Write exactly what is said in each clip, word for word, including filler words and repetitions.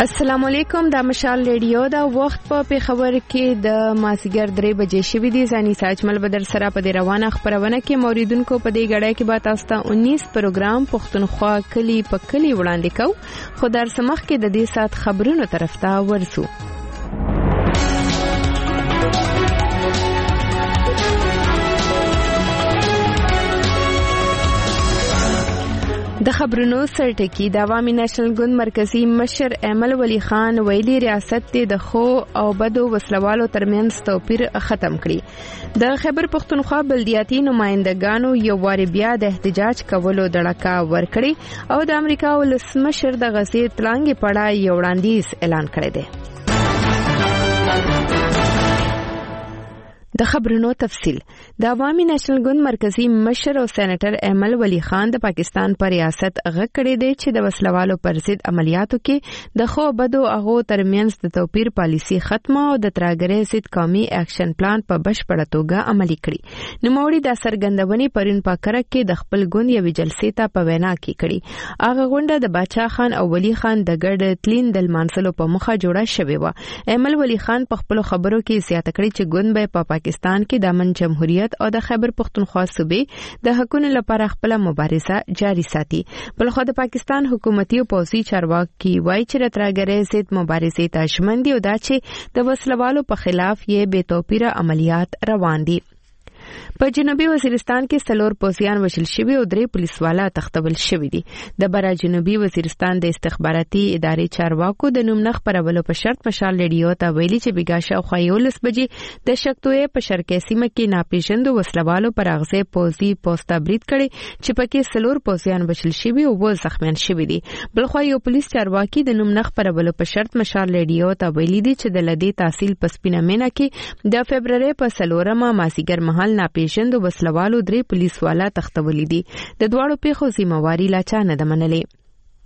السلام علیکم، دا مشال ریډیو دا وخت په پیښور کې د مازیګر درې بجې شوې دي. ځاني ساجمل بدر سره په دې روانه خبرونه کې موریدونکو په دې غړای کې به تاسو ته انیس پروګرام پښتونخوا کلی په کلی وړاندې کو. خو در سمخ کې د دې سات خبرونو طرف ته ورسو. د خبرونو سرټکی د عوامي نېشنل ګوند مرکزی مشر احمد ولی خان ویلي ریاست ته د خو او بدو وسلوالو ترمنځ توپیر ختم کړي. د خیبر پختونخوا بلدیاتي نمائندګانو یو واری بیا د احتجاج کولو دړکا ورکړي او د امریکا ولسمشر د غزې تلانګې پړه یو وړاندیز اعلان کړی دی. د خبرونو تفصیل. د عوامي نېشنل ګوند مرکزی مشر او سېنیټر احمد ولی خان د پاکستان پر ریاست غږ کړی دی چې د وسلوالو پر ضد عملیاتو کې د خو بدو هغو ترمنځ د توپیر پالیسي ختمه او د ترهګرۍ ضد قومي اکشن پلان په بشپړه توګه عملي کړي. نوموړي د څرګندونې پرون په کره کې د خپل ګوند یوې جلسې ته په وینا کې کړي. هغه غونډه د باچا خان او ولی خان د ګډ تلین د لمانځلو په مخه جوړه شوې وه. احمد ولی خان په خپل خبرو کې زیاته کړې چې ګوند به په پاکستان کې د امن جمهوریت او د خیبر پختونخوا صوبې د حقونو لپاره خپل مبارزه جاري ساتي. بلخو د پاکستان حکومتي او پوځي چارواکي وایي چې د ترهګرۍ ضد مبارزې ته ژمن دي او دا چې د وسلوالو په خلاف یې بې توپیره عملیات روان دي. په جنوبي وزیرستان کې څلور پوځیان وژل شوي او درې پولیسوالا تختول شوي دي. د برا جنوبي وزیرستان د استخباراتي ادارې چارواکو د نوم نه خپرولو په شرط مشال ریډیو ته ویلي چې بیګا شاوخوا یولس بجې د شکتوې په شرقي سیمه کې ناپېژندو وسلوالو پر اغزې پوځي پوسټه برید کړي چې پکې څلور پوځیان وژل شوي او اووه زخمیان شوي دي. بلخو یو پولیس چارواکي د نوم نه خپرولو په شرط مشال ریډیو ته ویلي دي چې د لدې تحصیل په سپینه مینا کې د فبرवरी په څلورمه مازیګر مهال ناپېژندو وسلوالو درې پولیسوالا تختولي دي. د دواړو پیښو ذمہواری لا چا نه ده منلې.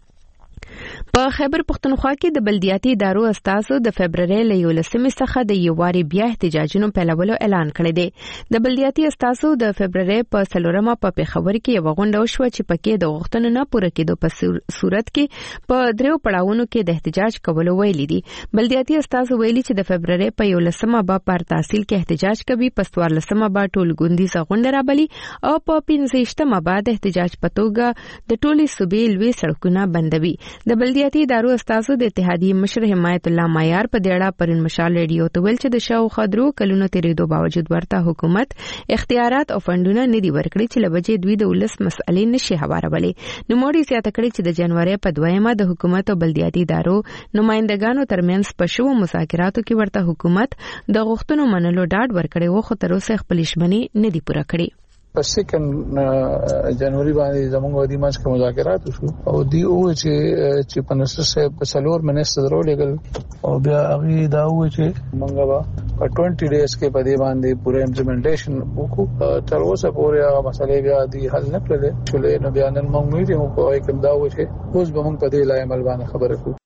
په خیبر پختونخوا کې د بلدیاتي ادارو استازو د فبرवरी له یولسمې څخه د یوواري بیا احتجاجونو پیلولو اعلان کړی دی. د بلدیاتي استازو د فبرवरी په څلورمه په پیښور کې یو غونډه وشوه چې پکې د غوښتنو نه پوره کېدو په صورت کې په دریو پړاوونو کې د احتجاج کولو ویلي دي. بلدیاتي استازو ویلي چې د فبرवरी په یولسمه به پر تحصیل کې احتجاج کوي، په څوارلسمه به ټول ګوندیزه غونډه رابلي او په پنځه به د احتجاج په توګه د ټولې صوبې لوی سړکونه بندوي. د بلدیاتي ادارو استازو د اتحادیې مشر حمایت الله معیار په دې اړه پرون مشال ریډیو ته ویل چې د شاوخوا درو کلونو تیریدو باوجود ورته حکومت اختیارات او فندونه نه دي ورکړي چې لوجې دوی د ولس مسئلې نشي هوارولې. نوموړي زیاته کړې چې د جنوري په دویمه د حکومت او بلدیاتي ادارو نمائندګانو ترمنځ په شوو مذاکراتو کې ورته حکومت د غوښتنو منلو ډاډ ورکړي و، خو تر اوسه خپل ژمنې نه دي پوره کړې. په سکند جنوري باندې زموږ ودی مانس کې مذاکرات وشو او دی او چې چې پنځه سه په څلور منسټر درو لګل او بیا هغه دا و چې موږ به په بیس ډیز کې په دې باندې پوره امپلیمنټیشن وکړو. تر اوسه پورې هغه مسلې بیا دی حل نه کړل چې نو بیا نن موږ میډیم کوی کوم دا و چې اوس به موږ په دې لای عمل باندې خبره کوو.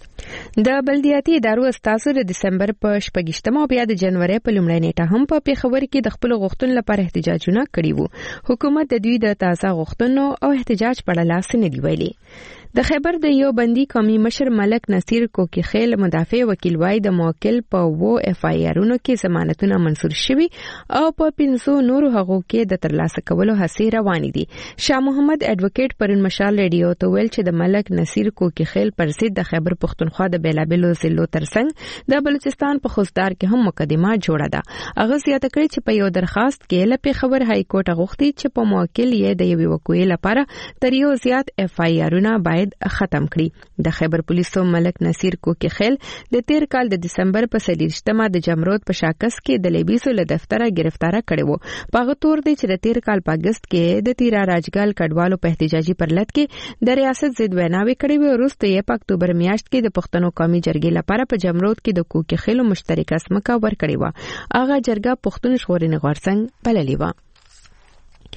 د بلدیاتي ادارو استازو د دسمبر په شپږشتمه او بیا د جنوري په لومړۍ نیټه هم په پیښور کې د خپل غوښتنو لپاره احتجاجونه کړي وو. حکومت د دوی د تازه غوښتنو او احتجاج په اړه لاس نه دی ویلي. د خیبر د یو بندي قومي مشر ملک نصیر کوکی خیل مدافع وکیل وای د موکل په وو اف آی آرونو کې ضمانتونه منظور شوي او په پنځو نورو هغو کې د ترلاسه کولو هڅې روانې دي. شاه محمد اډوکیټ پرون مشال ریډیو ته ویل چې د ملک نصیر کوکی خیل پر ضد د خیبر پختونخوا د بیلابلو ضلعو ترڅنګ د بلوچستان په خوزدار کې هم مقدمه جوړه ده. هغه زیاته کړې چې په یو درخواست کې له پیښور های کورټ غوښتي چې په موکل یې د یوې وقوعې لپاره تر یو زیات اف آی آرونه باید ختم کړي. د خیبر پولیسو ملک نصیر کوکی خیل د تیر کال د دسمبر په څلېرویشتمه د جمرود په شاکس کې د لیبیسو له دفتره گرفتاره کړي وو. په هغه تور دی چې د تیر کال په اگست کې د تیرا راجګال کډوالو په احتجاجي پرلط کې د ریاست ضد ویناوي کړي وو. وروسته یې په اکتوبر میاشت کې د پښتنو قومي جرګې لپاره په جمرود کې د کوکی خیل مشترکه سمکه ورکړي وو. هغه جرګه پښتون ژغورنې غورځنګ بللې وه.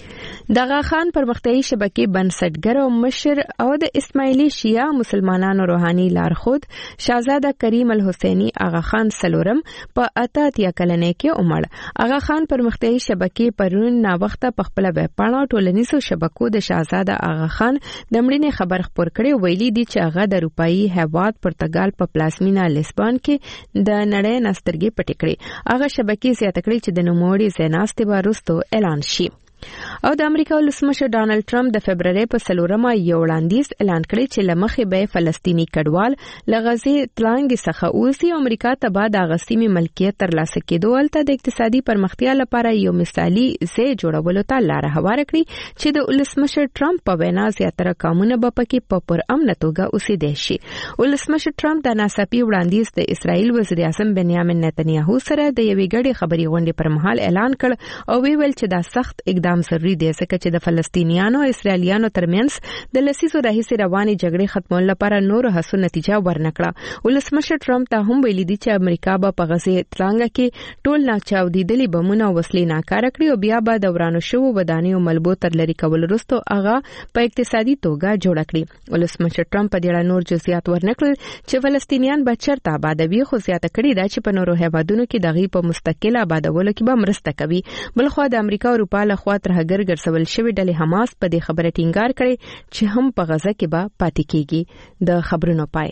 د آغا خان پرمختیایي شبکې بنسټګر او مشر او د اسماعیلي شیعه مسلمانانو روحاني لارښود شاهزاده کریم الحسینی آغا خان سلورم په اته اتیا کلنۍ کې عمر. آغا خان پرمختیایي شبکې پرون نا وخته په خپل ویبپاڼه ټولنیزو شبکو د شاهزاده آغا خان د مړینې خبر خپور کړي. ویلي دي چې هغه د اروپאי هیواد پرتګال په پلازمینه لیسبون کې د نړۍ نسترګې پټې کړې. هغه شبکې زیاته کړې چې د نوموړي ځایناستې به وروسته اعلان شي. او د امریکا ولسمشر ډانلډ ټرمپ د فبرवरी په څلورمه یو وړاندیز اعلان کړی چې لمخې به فلسطینی کډوال لغزي تلانګ څخه اوسي. امریکا ته بعد اغستیمي ملکیت ترلاسه کېدو ولته د اقتصادي پرمختیا لپاره یو مثالی ځای جوړولو ته لار هواره کړی چې د ولسمشر ټرمپ په وینا زیاتره قانون به پکې په پر امن توګه اوسېدي شي. ولسمشر ټرمپ د ناڅاپي وړاندیز د اسرائیل وزیر اعظم بنیامین نتنیاهو سره د یوې ګډې خبري غونډې پر مهال اعلان کړ او ویل چې دا سخت اقدام ضروري دی ځکه چې د فلسطینیانو او اسرائیلیانو ترمنځ د لسیزو راهیسې روانې جګړې ختمولو لپاره نور هڅو نتیجه ورنکړه. ولسمشر ټرمپ ته هم ویلي دي چې امریکا به په غزه تلانګ کې ټول ناچاودیدلي بمونه او وسلې ناکاره کړي او بیا به د ورانو شوو ودانیو ملبو تر لري کول وروسته هغه په اقتصادي توګه جوړ کړي. ولسمشر ټرمپ په دې اړه نور جزئیات ورنکړل چې فلسطینیان به چیرته آبادوي، خو زیاته کړي دا چې په نورو هیوادونو کې دغه په مستقل آبادولو کې به مرسته کوي. بلخو د امریکا او اروپا له خوا تر هغه ګرځول شوی ډلې حماس په دې خبره ټینګار کړي چې هم په غزه کې به پاتې کیږي. د خبرونو پای.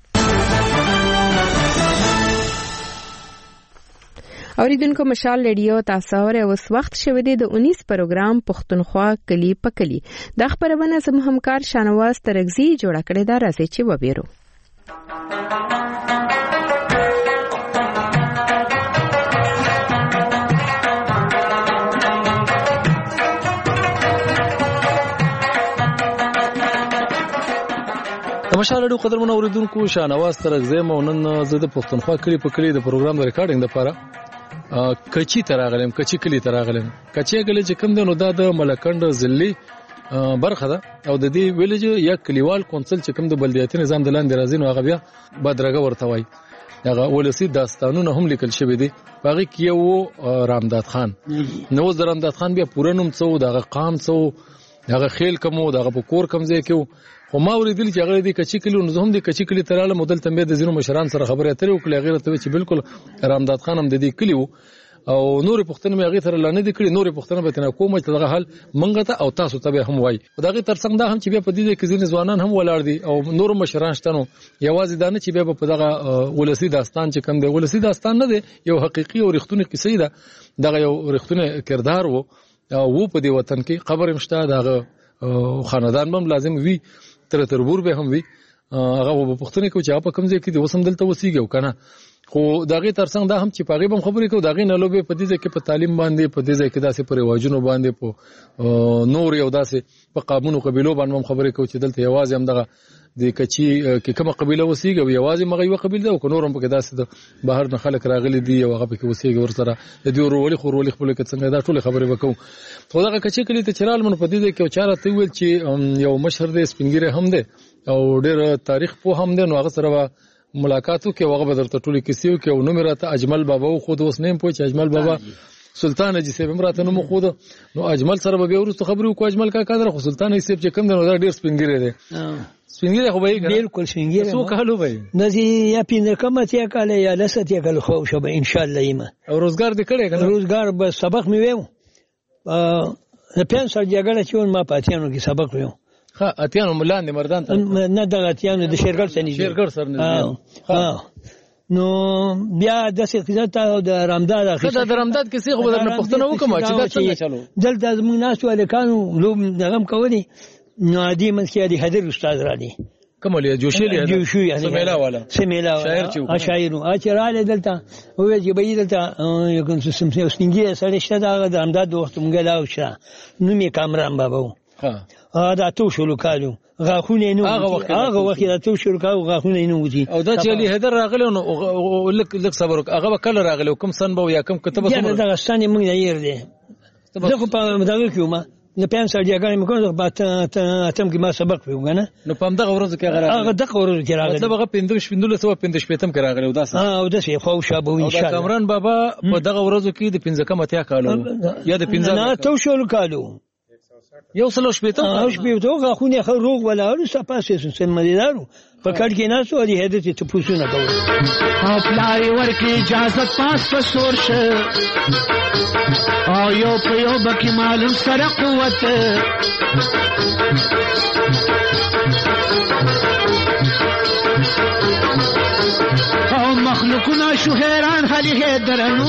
اوریدونکو مشال ریډیو تاسو اورئ او اس وخت شوه د انیس پروګرام پښتونخوا کلی پکلی. د خبرونه زموږ همکار شانواز ترغزی جوړ کړی دا راځي چې وبېرو. مشاهده قدرمن اوریدونکو شانواز ترغزی مونن زه د پښتونخوا کلی په کلی د پروګرام د ریکارډینګ لپاره کچی تراغلم کچی کلی تراغلم کچی کلی چې کوم د نو د ملکند ضلعي برخه ده او د دې ویلج یا کلیوال کونسل چې کوم د بلدیاتي نظام د لاندې راځي نو هغه بیا بدرګه ورته وای. هغه ولسی داستانونه هم لیکل شوی دي. باغی کې وو رامداد خان نو د رامداد خان بیا پوره نوم څو دغه قام څو دغه خیل کومو دغه په کور کمزې کې خو ما ورېدل چې هغه د کچی کلی نو هم د کچی کلی تراله مدل تم د زینو مشران سره خبرې اترې وکړې غیر ته چې بالکل رامداد خان هم د دې کلی او نور پښتنه مې هغه تر لانه د کلی نور پښتنه به تنه کومه چې دغه حال منګه ته او تاسو ته هم وای. دغه ترڅنګ دا هم چې بیا په دې کې ځین ځوانان هم ولاړ دي او نور مشران شتنو یوازې دانه چې بیا په دغه ولسی داستان چې کوم دی ولسی داستان نه دی یو حقيقي او رښتونی کیسه ده. دغه یو رښتونی کردار وو او په دې وطن کې قبر مشته دغه خاندان هم لازم وي تر تربور به هم وي هغه په پښتنه کې چې په کوم ځای کې د وسم دلته وسیږي کنه. خو دغه ترڅنګ دا هم چې پاغي بم خبرې کوي دغه نه لوبه په دې ځای کې په تعلیم باندې په دې ځای کې داسې پر واجونو باندې په نور یو داسې په قانونو قبيلو باندې خبرې کوي چې دلته یوازې هم دغه د کچی کې کومه قبيله وسیږي او یوازې مغه یو قبيله او نورم په کې داسې د بهر نه خلک راغلي دي او هغه په کې وسیږي ورسره د دې ورولي خورولي خپل کې څنګه دا ټول خبرې وکړو. خو دغه کچی کلی ته چرال من په دې ځای کې چاره ته ویل چې یو مشر د سپینګری هم ده او ډېر تاریخ په هم ده نو هغه سره ملاقاتو کې هغه بدرته ټولي کیسیو کې او نو مرته اجمل بابا خو د اوس نیم پوه چې اجمل بابا سلطان اجي سیب امراته نو خو نو اجمل سره به ورسته خبرو کو اجمل کا کادر خو سلطان اجي سیب چې کوم نو ډېر سپینګری ده سپینګری خو به بالکل سپینګری سو کالو به نزي یا پینځه کمه ته کاله یا لسه ته کاله خو شوب ان شاء الله ایمه او روزګار دې کړی کنه روزګار به سبق مې ویو ا پین سر جګړه چې ما پاتیانو کې سبق ویو ها اتیانو ملاندې مردان ته نه دغه اتیانو د شیرګل سنې شیرګل سر نه ها نو بیا د سقزت او د رمضان اخر د رمضان کې څه خو درنه پښتنه وکم چې دا څنګه چلو دلته موږ ناس ولکانو لوب دغم کولی نو ادي من کې دي حضرت استاد را دي کومه جوشي جوشي سمیلا والا سمیلا شاعر چې شاعر او چراله دلته او چې به دلته یو کوم سمسه سپینګي سره شته دا د امداد وخت مونږ لا وشه نو می کامران بابا ها دا تو شلو کالو غاخونه نو هغه وخت دا تو شلو کالو غاخونه نو دي او دا چې علي هدر راغله نو لک لک صبر هغه کله راغله کوم سن به یا کوم کتابه سم دا غستانه مونږ نه ير دي زه خو په دغه کې ما نه پین سر جګړه مې کوم په اتم کې ما سبق وګنه نو په دغه ورځ کې هغه هغه دغه ورځ کې راغله دا هغه پندوش پندول سو پندش پېتم کې راغله او دا ها او دا شي خو شابه ان شاء الله کامران بابا په دغه ورځ کې د پنځه کم اتیا کالو یا د پنځه نه تو شلو کالو یو سل شپېته او شپېته غاښونه ښه روغ ولاړو صفا سمدیدارو په کټ کې ناستو او د حیدر چې تپوسونه کول او پلار یې ورکړي اجازت پاس په سور شه او یو په یو بکې معلوم سره قوت او مخلوقونه شو حیران حالي حیدرنو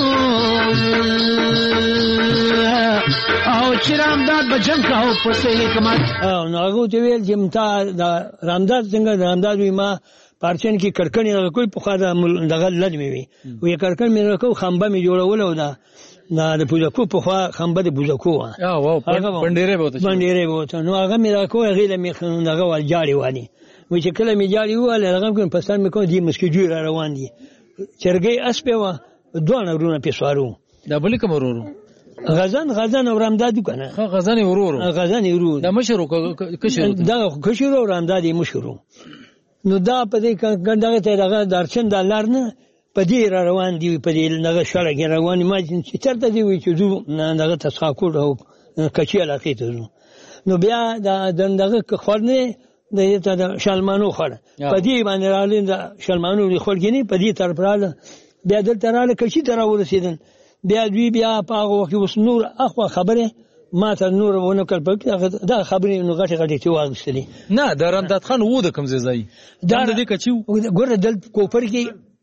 او چې رامداد به جنګ کاو په صحیح حکمت او نو هغه ته ویل چې متا دا رامداد څنګه رامداد وي ما پارچن کې کړکڼې هغه کوئی په خوا دغه لد مې وي وی کړکڼ مې راکو خمبه مې جوړول او دا د پوزکو په خوا خمبه د پوزکو وا او پندېره بوته پندېره بوته نو هغه مې راکو هغه مې دغه ول جاړي وانی وی چې کله مې جاړي واله هغه کوم په سر مې کوم دي مسکې جوړ روان دي چرګي اسپه وا دوه ورونه په سوارو دا بل کوم ورورو غزان غزان او رامداد کنه ها غزان ورورو غزان ورورو دا مشرو کشرو دا کشرو رامداد مشرو نو دا په دې ګندغه ته دغه درچن دلار نه په دې روان دي په دې دغه شړه کې روان ما چې چرته دی وی چې زو دغه تساکو او کچې علاقې ته نو بیا دا دغه خورنه د ته شلمانو خور په دې باندې رالین دا شلمانو خورګنی په دې طرف رااله بیا دلته رااله کچې ته راورسیدل بیا دوی بیا په هغه وخت اوس نور اخوا خبره ما ته نور ونه کړ په دا خبرې نو غټه غټه چې واغستلې نه د رامداد خان وو د کوم ځای دا د دې کچو ګوره دل کوپر کې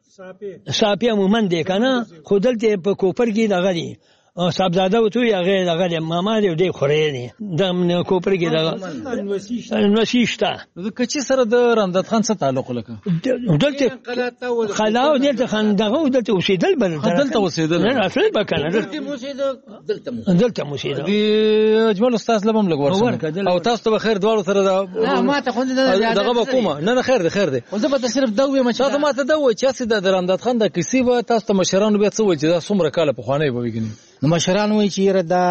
صافي مومن دی کنه خو دلته په کوپر کې دغه دی صاحبزاده وته هغه دغه ماما دی دی خورې دی د کوپر کې دغه نوسیشتا د کچې سره د رامداد خان سره تعلق لکه دلته خلاو دلته خان دغه دلته اوسېدل بل دلته اوسېدل نه اصل بکنه دلته اوسېدل دلته دلته اوسېدل دی اجمل استاد لبم لګور او تاسو ته خیر دوالو سره نه ما ته خو دغه کومه نه نه خیر دی خیر دی زه به صرف دا وایم چې تاسو ما ته دا وای چې د رامداد خان د کیسې به تاسو ته مشرانو بیا څه وای چې دا څومره کاله په خوانې به وګینی نو مشران وایي چې یره دا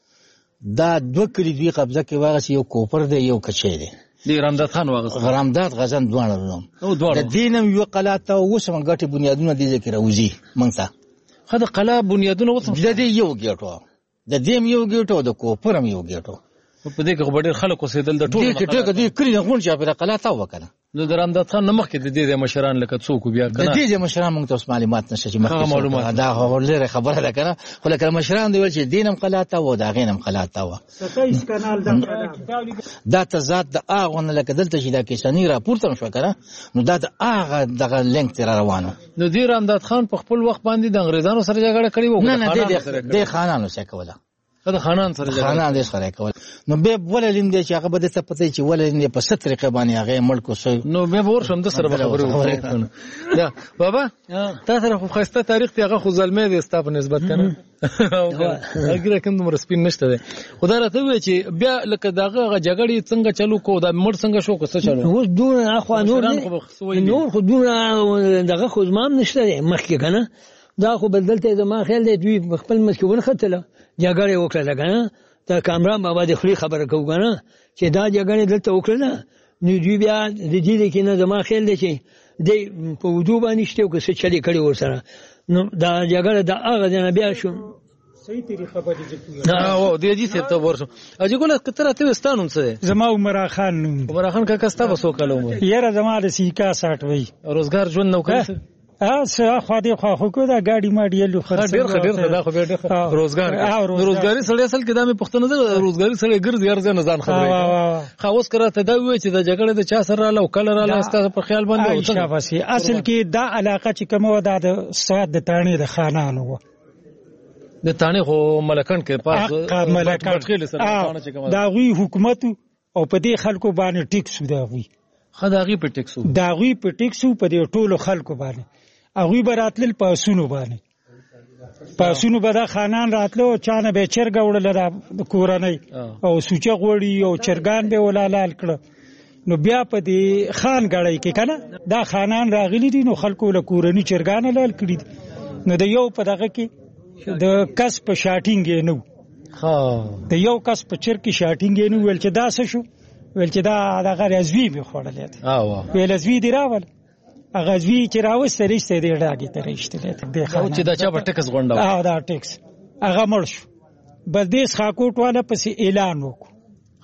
دا دوه کلی دوی قبضه کې واغس یو کوپر دی یو کچې دی دی رامداد خان واغس رامداد غزن دوانه نوم د دینم یو قلاته اوس من غټي بنیادونه دي ذکر اوزي منځه خدای قلا بنیادونه اوس د دې یو ګټو د دې یو ګټو د کوپرم یو ګټو په دې کې خبره خلکو اوسېدل د ټولو دې کې ټول دې کلی نه غون چې په قلاته وکړه نو د رامداد خان نمخ کې د دې مشران لکه څوک بیا کنه د دې مشران موږ ته معلومات نشته چې مخکې معلومات دا هغه خبره ده کنه خو لکه مشران دی چې دینم قلاته و دا غینم قلاته و ستایس کانال دا تزاد د اغه نه لکه دلته چې دا کیسانی را پورته شو کنه نو دا د اغه دغه لینک تر روانو نو دی رامداد خان په خپل وخت باندې د انګريزانو سره جګړه کړې و نه نه د خانانو سره کوله دا خانان سره خانان دې سره کول نو به وللین دې چې هغه به څه پته چې وللین په ست طریقه باندې هغه ملک وسو نو به ورشم د سره خبرې وکړم دا بابا تا سره خو خسته تاریخ ته هغه خو ظلمې دې ستا په نسبت کنه اګره کوم نمبر سپین نشته ده خدای راته وی چې بیا لکه داغه جګړې څنګه چلو کو دا مړ څنګه شو کو څه چلو اوس دون اخوا نور نور خو دون دغه خو زمام نشته مخکې کنه دا خو بدلته زما خیال دی دوی خپل مسکونه خطله جګړه وکړه کنه دا کامران بابا د خلی خبره کوو کنه چې دا جګړه دلته وکړه نو دوی بیا د دې کې نه زما خیال دی چې د په وجو باندې شته او څه چلی کړي ورسره نو دا جګړه د هغه نه بیا شو صحیح طریقه باندې جوړه دا و دې دې څه ته ورسو اجي ګول کتره ته وستانون څه زما عمر خان عمر خان کا کستا وسو کلو یره زما د سیکا ساټ وای روزګار ژوند نو کړ ا څه خو دې خو خو دا ګاډي ماډي لو خرڅ ډیر ډیر دا خو ډیر روزګار روزګاری سړی اصل کې دا مې پښتنه ده روزګاری سړی ګرځي ارزه نه ځان خبرې خاوس کرا ته دا وی چې د جګړې د چا سره له کله را لاسته په خیال باندې شاباسي اصل کې دا علاقه چې کومه ده د سواد د تانی د خانانو و د تانی خو ملکان کې پاس ملکان دا غوي حکومت او په دې خلکو باندې ټیکس دا غوي خداغي په ټیکسو دا غوي په ټیکسو په دې ټولو خلکو باندې اغوی براتل پاسونو باندې پاسونو به دا خانان راتلو چانه به چرګ وړل د کورنۍ او سوچه غوړي او چرګان به ولالال کړ نو بیا په دې خان غړی کې کنه دا خانان راغلي دي نو خلکو له کورنۍ چرګان لال کړی نو د یو په دغه کې د کس په شاټینګ نو ها د یو کس په چر کې شاټینګ نو ول چې دا څه شو ول چې دا دغه رزوی به خوړلې او ویل رزوی دی راول غزوی چې راوسته رښتې دی راګی ته رښتې دی او چې دا چا په ټیکس غونډه او دا ټیکس هغه مړ شو بس دې خاکوټ والا پسې اعلان وکړ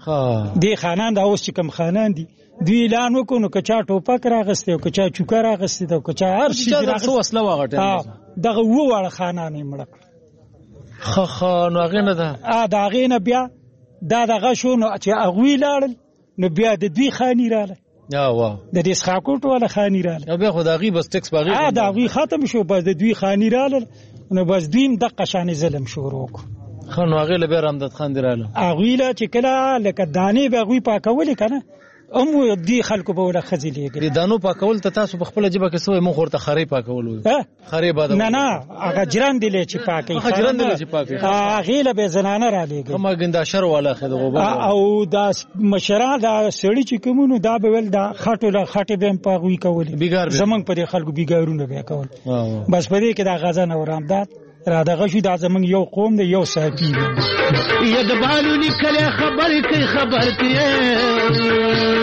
دې خانان دا اوس چې کوم خانان دي دوی اعلان وکړو نو که چا ټوپک راغستی او که چا چوکه راغستی او که چا هر شي راغستی دغه اووه واړه خانان یې مړه کړل. ښه نو هغې نه ده د هغې نه بیا دا دغه شو نو چې هغوی لاړل نو بیا د دوی خاني راغله د دې اسحاقوټ والا خاني راغله بیا خو د هغوی بس ټکس په هغې د هغوی ختم شو بس د دوی خاني راغلل نو بس دوی هم دقه شانې ظلم شروع کړو. ښه نو هغې له بیا رامداد خان دې راغله هغوی له چې کله لکه دانې به هغوی پاکولې که نه هم دې خلکو به ورله ښځې لېږلې. د دانو پاکول ته تاسو په خپله ژبه کې څه وایي؟ موږ ورته خرۍ پاکول وایو. خرۍ بادول نه نه هغه جرندې چې پاکوي جرندې چې پاکوي هغې له به یې زنانه رالیږي همه ګنداشر والا خې د غوبل او دا مشران دا سړي چې کوم نو دا به ویل دا خټو له خټې به هم په هغوی کولې زموږ په دې خلکو بیګارونه به یې کول. بس په دې کې دا غزن او رامداد را دغه شو دا زمونږ یو قوم دی یو صافي دی. یدبالو لیکلې خبرې کوي خبر کوي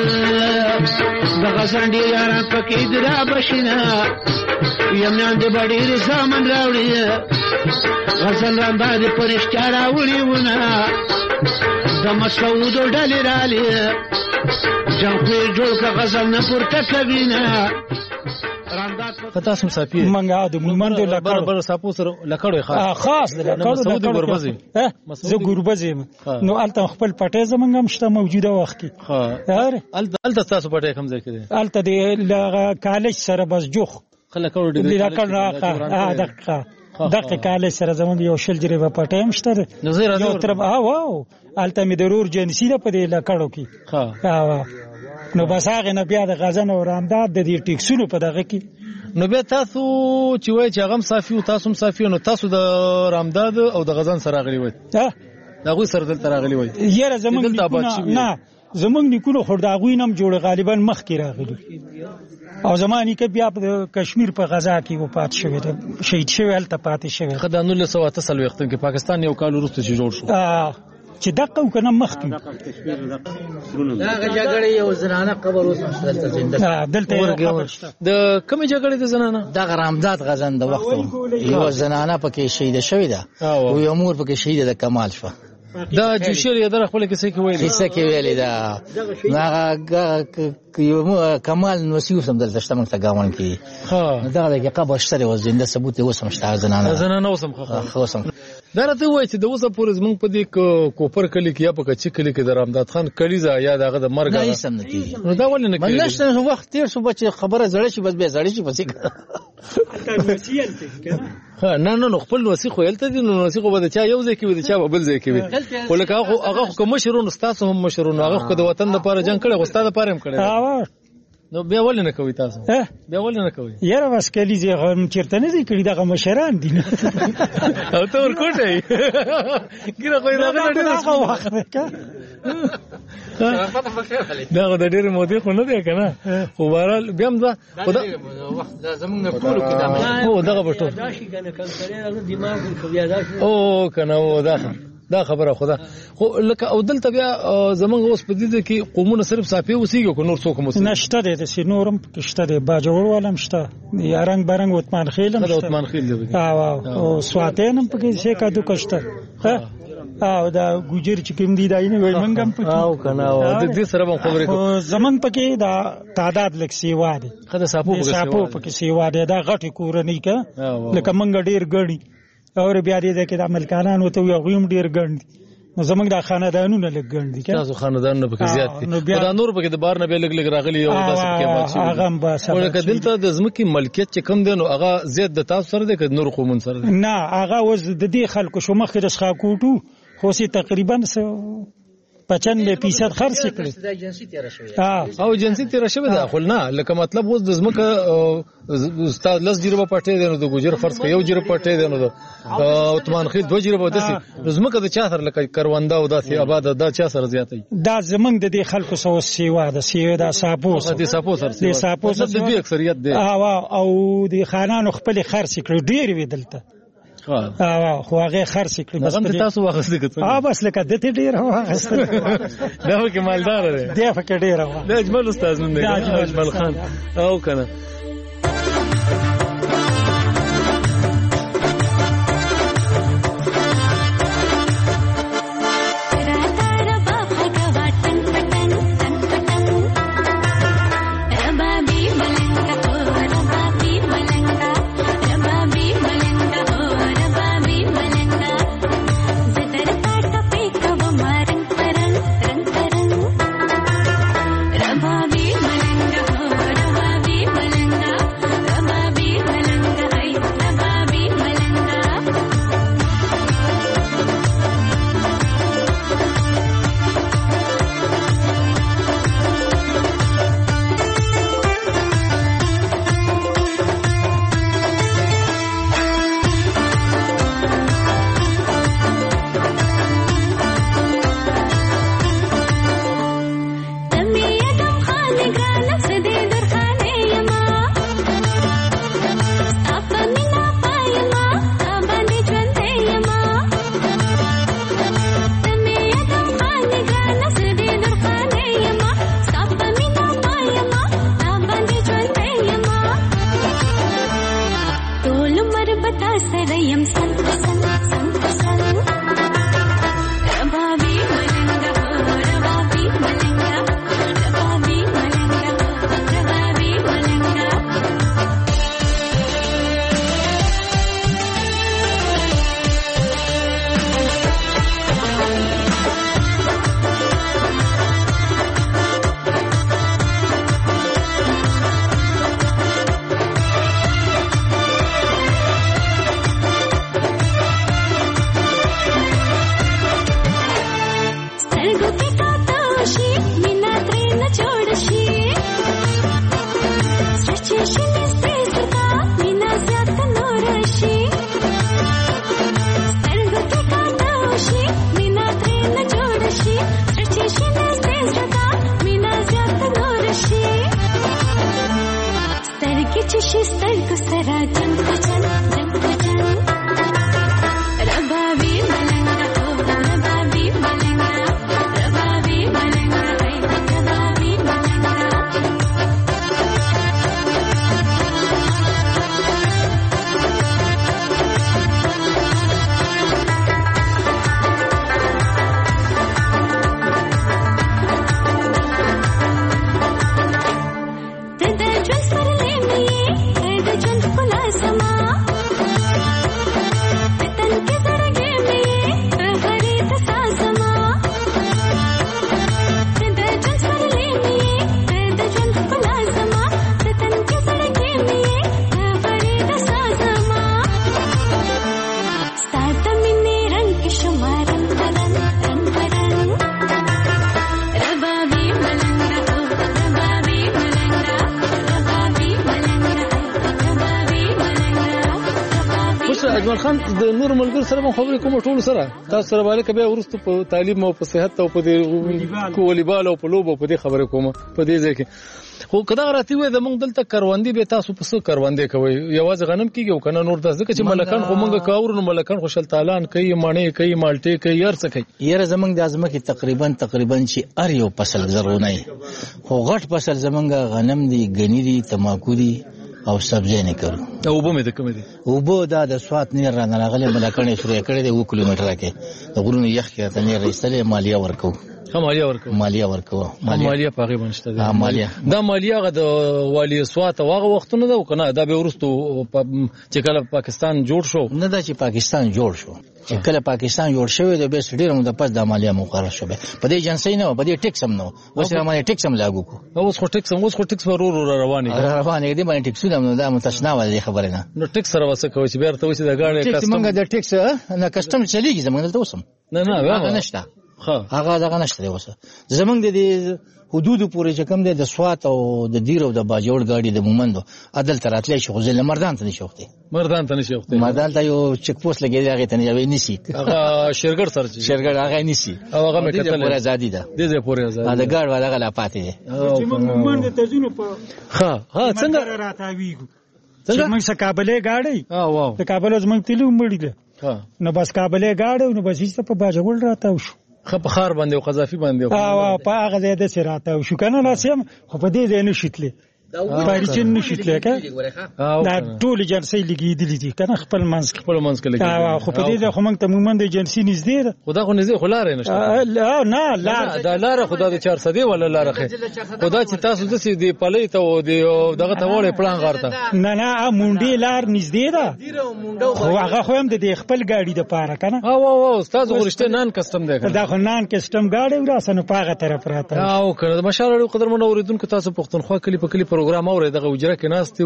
د غزن ډېر یاران پکې د را بشینه یمنان د به ډېر زامن راوړي غزل رامداد په رښتیا راوړي ونه د مسعودو ډلې رالي جنګ خو یې جوړ که غزل نه پورته کوي نه که تاسو مسافر منګه د مومندو لکړو بر ساپو سره لکړو خاص خاص د لکړو د ګوربزي زه ګوربزي نو الته خپل پټه زمونږ هم شته موجوده وخت کې ها الته تاسو پټه کوم ځای کې دی؟ الته د کالج سره بس جوخ لکړو د لکړو ها دقه دقه کالج سره زمونږ یو شل جری په پټه هم شته نو زه راځم یو تر ها واو الته می ضرور جنسي ده په دې لکړو کې ها نو بس هغه نه بیا د غزن او رامداد د دې ټیکسونو په دغه کې نو بیا تاسو چې وایي چې هغه هم صافي او تاسو هم صافي نو تاسو د رامداد او د غزن سره راغلي وای د هغوی سره دلته راغلي وای یاره زمونږ نیکونه نه زمونږ نیکونه خو د هغوی نه هم جوړ غالبا مخکې راغلي او زما نیکه بیا په کشمیر په غزا کې وفات شوی دی شهید شوی هلته پاتې شوی ښه د نولس سوه اته څلوېښتم کې پاکستان یو کال وروسته چې جوړ شو چې دقه او کنه مخکې دغه جګړې یو زنانه قبر اوس هم دلته زنده دلته قبر شته. د کومې جګړې د زنانه؟ دغه رامداد غزن د وخت یو زنانه پکې شهیده شوې ده او یو مور پکې شهیده ده کمال شوه. دا جوشیر یې در خپل کیسه کې ویلي کیسه کې ویلي دا هغه یو کمال نوسیو سم دلته شته موږ ته ګاون کې ها دا د قبر شته او زنده ثبوت یې اوس هم شته زنانه زنانه اوس هم خو اوس هم دا راته وایي چې د اوسه پورې زموږ په دې کوپر کلي کې یا په کچي کلي کې د رامداد خان کلیزه یا دغه د مرګ نه سم نه کیږي نو دا ولې نه کیږي؟ نشته وخت تیر شو بچ خبره زړه شي بس به زړه شي پسې ها نه نه خپل وسیخ ویلته دي نو وسیخ به د چا یو ځای کې وي د چا بل ځای کې وي خو لکه هغه هغه کوم مشرون تاسو هم مشرون هغه خو د وطن لپاره جنگ کړي غوستا لپاره هم کړي نو بیا ولې نه کوي تاسو بیا ولې نه کوي یاره بس کلیزه هم چیرته نه دي کړي دغه مشران دي او ته ورکوټه ګیره خو دا نه ډېر وخت دا د ډېر مودې خو نه دی کنه خو بهرحال بیا هم دا خدا زمونږ نه ټولو کې دا هو دغه به ټول او کنه او دا دا خبره خدا خو لکه او دلته بیا زمونږ اوس په دې کې قومونه صرف صافي اوسېږي کو نور څوک مو نشته دی د سینورم شته دی باجوړ والم شته یا رنگ برنګ عثمان خیلم شته عثمان خیل دی او سواتین هم پکې څه کا دوه کشته او دا ګوجر چې کوم دی دای نه وای منګم پکې او کنه او د دې سره هم خبرې کو زمون پکې دا تعداد لک سیوا دی خدای صاحب پکې سیوا پکې سیوا دی دا غټي کورنۍ کا لکه منګ ډیر ګړي اور بیا دې کې د ملکانان وته یو غویم ډیر ګڼ نو زمونږ د خاندانونو لږ ګڼ دي تاسو خاندانونو پکې زیات دي دا نور پکې د بار نه به لګ لګ راغلي او داسې کې مات شي هغه هم بس ولکه دلته د زمکي ملکیت چې کم دی نو هغه زیات د تاسو سره دی که نور قومون سره دی نه هغه وز د دې خلکو شو مخې د ښا کوټو خو سي تقریبا پچانوے فیصد خرڅ کړي دا جنسي تیر شوی او جنسي تیر شوی دا خو نه لکه مطلب اوس د زمکه استاد لس جریبه پټې دی نو د ګوجر فرض یو جریبه پټې دی نو د عثمان خیل دوه جریبه دسي زمکه د چا سره لکه کرونده او داسې آباد دا چا سره زیاتې دا زمنګ د دې خلکو سو سیوا د سیوا د ساپو د ساپو سره د ساپو سره د دې اکثریت دی او د خانانو خپل خرڅ کړي ډیر وی دلته ها خو هغه خرڅ کړي بس تاسو واخستې کته ها بس لکه دته ډیر واخستې دا کې مالدار دی دا فکر ډیر وا دا اجمل استاد نن دی اجمل خان او کنه اجمل خان د نور ملګرو سره مو خبرې کوم ټول سره تاسو سره باندې کبه ورستو په تعلیم او په صحت او په والیبال او په لوبو په دې خبرې کوم په دې ځکه خو کدا راته وې د موږ دلته کاروندې به تاسو په څه کاروندې کوي یوازې غنم کیږي او کنه نور د ځکه چې ملکان خو موږ کاور نو ملکان خوشل تعالان کوي مانې کوي مالټي کوي ير څه کوي یره زمنګ د ازمه کې تقریبا تقریبا چې ار یو فصل زرونه خو غټ فصل زمنګ غنم دي غنی دي تماکو دي او سبزی نه کړو او وبو مې د کوم دي وبو دا د سوات نه رانه راغله ملکانې شروع کړې د و کیلومتر کې د غرونو یخ کې ته نه رسېله مالیه ورکو مالیه ورکو مالیه ورکو مالیه پاغي باندې ده مالیه دا مالیه غ د والی سوات واغه وختونه ده کنه دا به ورستو چې کله پاکستان جوړ شو نه دا چې پاکستان جوړ شو چې کله پاکستان جوړ شوی د به ډیر مو د پس د مالیه مقرره شوه په دې جنسي نه په دې ټیکس هم نو اوس را باندې ټیکس هم لاګو کو اوس خو ټیکس اوس خو ټیکس ورور رواني رواني دي باندې ټیکس نو دا متشنا ولې خبره نه نو ټیکس سره وسه کوي چې بیرته وسه د غاړې کسټم موږ د ټیکس نه کسټم چلیږي زمونږ دلته اوسم نه نه هغه نشته هغه دغه نشته اوسه زمونږ د حدود پورې چې کوم د سوات او د دیر او د باجوړ غاډي د مومندو عدل تراتلې شو ځل مردان ته نشوخته مردان ته نشوخته مردان ته یو چک پوسټ لګیږي هغه ته نه نشي هغه شیرګړ سره شیرګړ هغه نشي او هغه مې کتل پورې ازادي ده د دې پورې ازادي دا ګاډ والا غلا پاتې دي چې مومند ته ځینو په ها ها څنګه راتاویږي څنګه موږ سکابلې غاډي ها واو د کابل از موږ تلو مړی ده ها نو بس کابلې غاډو نو بس هیڅ په باجوړ راتاو شو خبخار باندې او قذافي باندې او په هغه ځای د سراته شو کنه ناسم خو په دې ځای نه شتلې پاریچن نشیتله که دا ټول جنسي لګیدلې دي کنه خپل منځ خپل منځ کې لګیدلې خو په دې ځای خو موږ ته مومند جنسي نږدې ده خدا خو نږدې خلاره نشته لا نه لار دا لار خدا د چهار سده ولا لار خه خدا چې تاسو د سې دی پلې ته او دی دغه ته وړې پلان غارته نه نه مونډي لار نږدې ده خو هغه خو هم د خپل گاډي د پاره کنه او او استاد ورشته نان کسٹم ده دا خو نان کسٹم گاډي وراسنه پاغه طرف راته او کنه مشاله قدر منو اوریدونکو تاسو پښتونخوا کلی په کلی پروګرام اوري دغه وجره کې ناستیو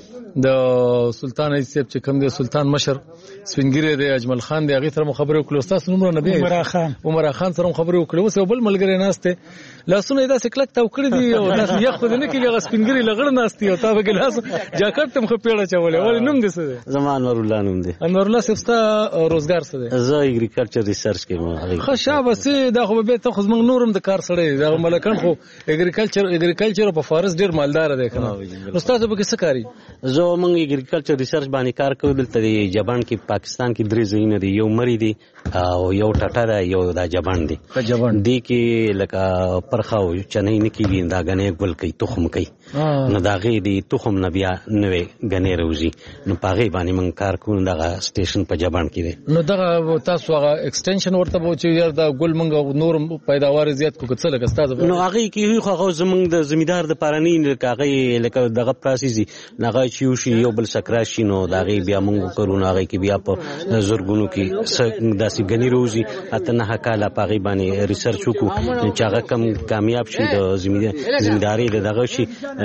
د سلطان ایسیب چې کوم دی سلطان مشر سپینګری دی اجمل خان دی هغه تر خبرې وکړو استاد نومره نبی عمر خان عمر خان سره خبرې وکړو اوس بل ملګری ناشته لاسونه دا سکلک تا وکړي دی او ناس یې خو نه کیږي سپینګری لغړ ناشتي او تا به ګلاس جاکټ تم خو پیړه چولې ول نوم دې څه دی زمان انور الله نوم دی انور الله سفتا روزګار څه دی زه اګریکلچر ریسرچ کوم خو شابه سي دا خو به ته خو زمنګ نورم د کار سره دا ملکان خو اګریکلچر اګریکلچر په فارس ډیر مالدار دی کنه استاد به څه کاری زه مونږ اګریکلچر ریسرچ باندې کار کوو دلته دی جبان کې پاکستان کې درې ځایونه دي یو مری دی او یو ټټا دی یو دا جبان دی جبان دی کې لکه پرخاو چنې نه کیږي دا غنې ګل کوي تخم کوي نو دا غي دی تخم نه بیا نوې غنې روزي نو پاغي باندې مونږ کار کوو دا سټیشن په جبان کې دی نو دا تاسو هغه ایکسټنشن ورته وو چې یار دا ګل مونږ نور پیداوار زیات کو څه لګ استاد نو هغه کې هغه زمونږ د زمیدار د پارانی هغه لکه دغه پراسیزي هغه چې یو بل سکراشي نو دا غي بیا مونږ کړو نو هغه کې بیا په زورګونو کې داسې غنی روزي اته نه کاله پاغي باندې ریسرچ وکړو چې هغه کم کامیاب شي د زمینداري دغه شي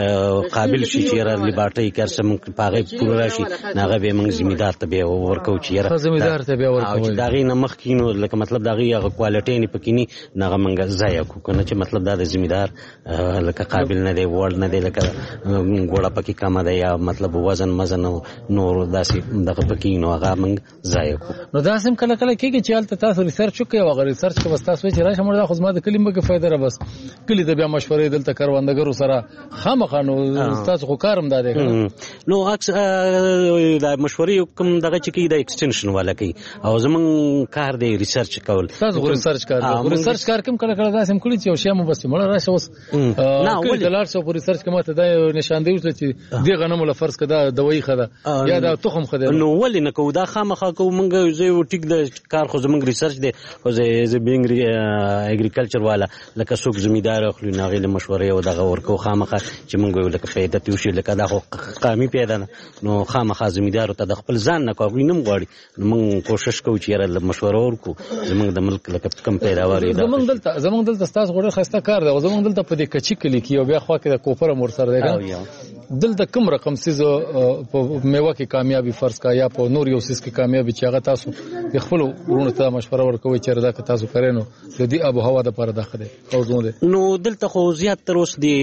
قابل شي چې را لیبارټي کارسم پاغي پوره شي هغه به مونږ زمیندار ته به ورکو چې را زمیندار ته به ورکو دا غي نمخ کینو لکه مطلب دا غي هغه کوالټي نه پکینی هغه مونږ ځای کو کنه چې مطلب دا د زمیندار لکه قابل نه دی ورل نه دی لکه ګوړه پکې کم دی یا مطلب وزن مزن نور داسې دغه پکې نو هغه موږ ضایع کړو. نو دا سم کله کله کېږي چې هلته تاسو ریسرچ وکړئ او هغه ریسرچ کې بس تاسو چې راشم دا خو زما د کلي مګه فایده را بس کلي ته بیا مشورې دلته کروندګرو سره خامخا نو تاسو خو کارم دا دی نو اکس دا مشورې کوم دغه چې کې د ایکسټنشن والا کوي او زمونږ کار دی ریسرچ کول. تاسو غو ریسرچ کار کوئ ریسرچ کار کوم کله کله داسې کړی چې یو شی مو بس مړ راشه اوس نه ولې د لار څو په ریسرچ کې ماته دا نشاندهي وشله چې دې غنمو له فرض کړه دوايي خده یا دا تخم خده نو ولې نه کوو دا خامخا کوو موږ زه ټیک د کار خو زمونږ ریسرچ دی خو زه بینګ اګریکلچر والا لکه څوک زمیندار خپل ناغې له مشورې او دغه ورکو خامخا چې موږ لکه فائدہ توشي لکه دا خو قامي پیدا نه نو خامخا زمیندار ته د خپل ځان نه کوي نم غواړي نو موږ کوشش کوو چې یاره مشوره ورکو زمونږ د ملک لکه کم پیداوار دی. زمونږ دلته زمونږ دلته تاسو غوړه خسته کار دی زمونږ دلته په دې کچي کلی کې او بیا خو کې د کوپر مور سره دی دلته کوم رقم سیز په میوه کې کامیابی فرض کا یا په نور یو سیس کې کامیابی چې هغه تاسو خپل ورونو ته مشوره ورکوي چې رضا که تاسو کړئ نو د دې ابو هوا د پاره داخله او زونه نو دلته خو زیات تر اوس دی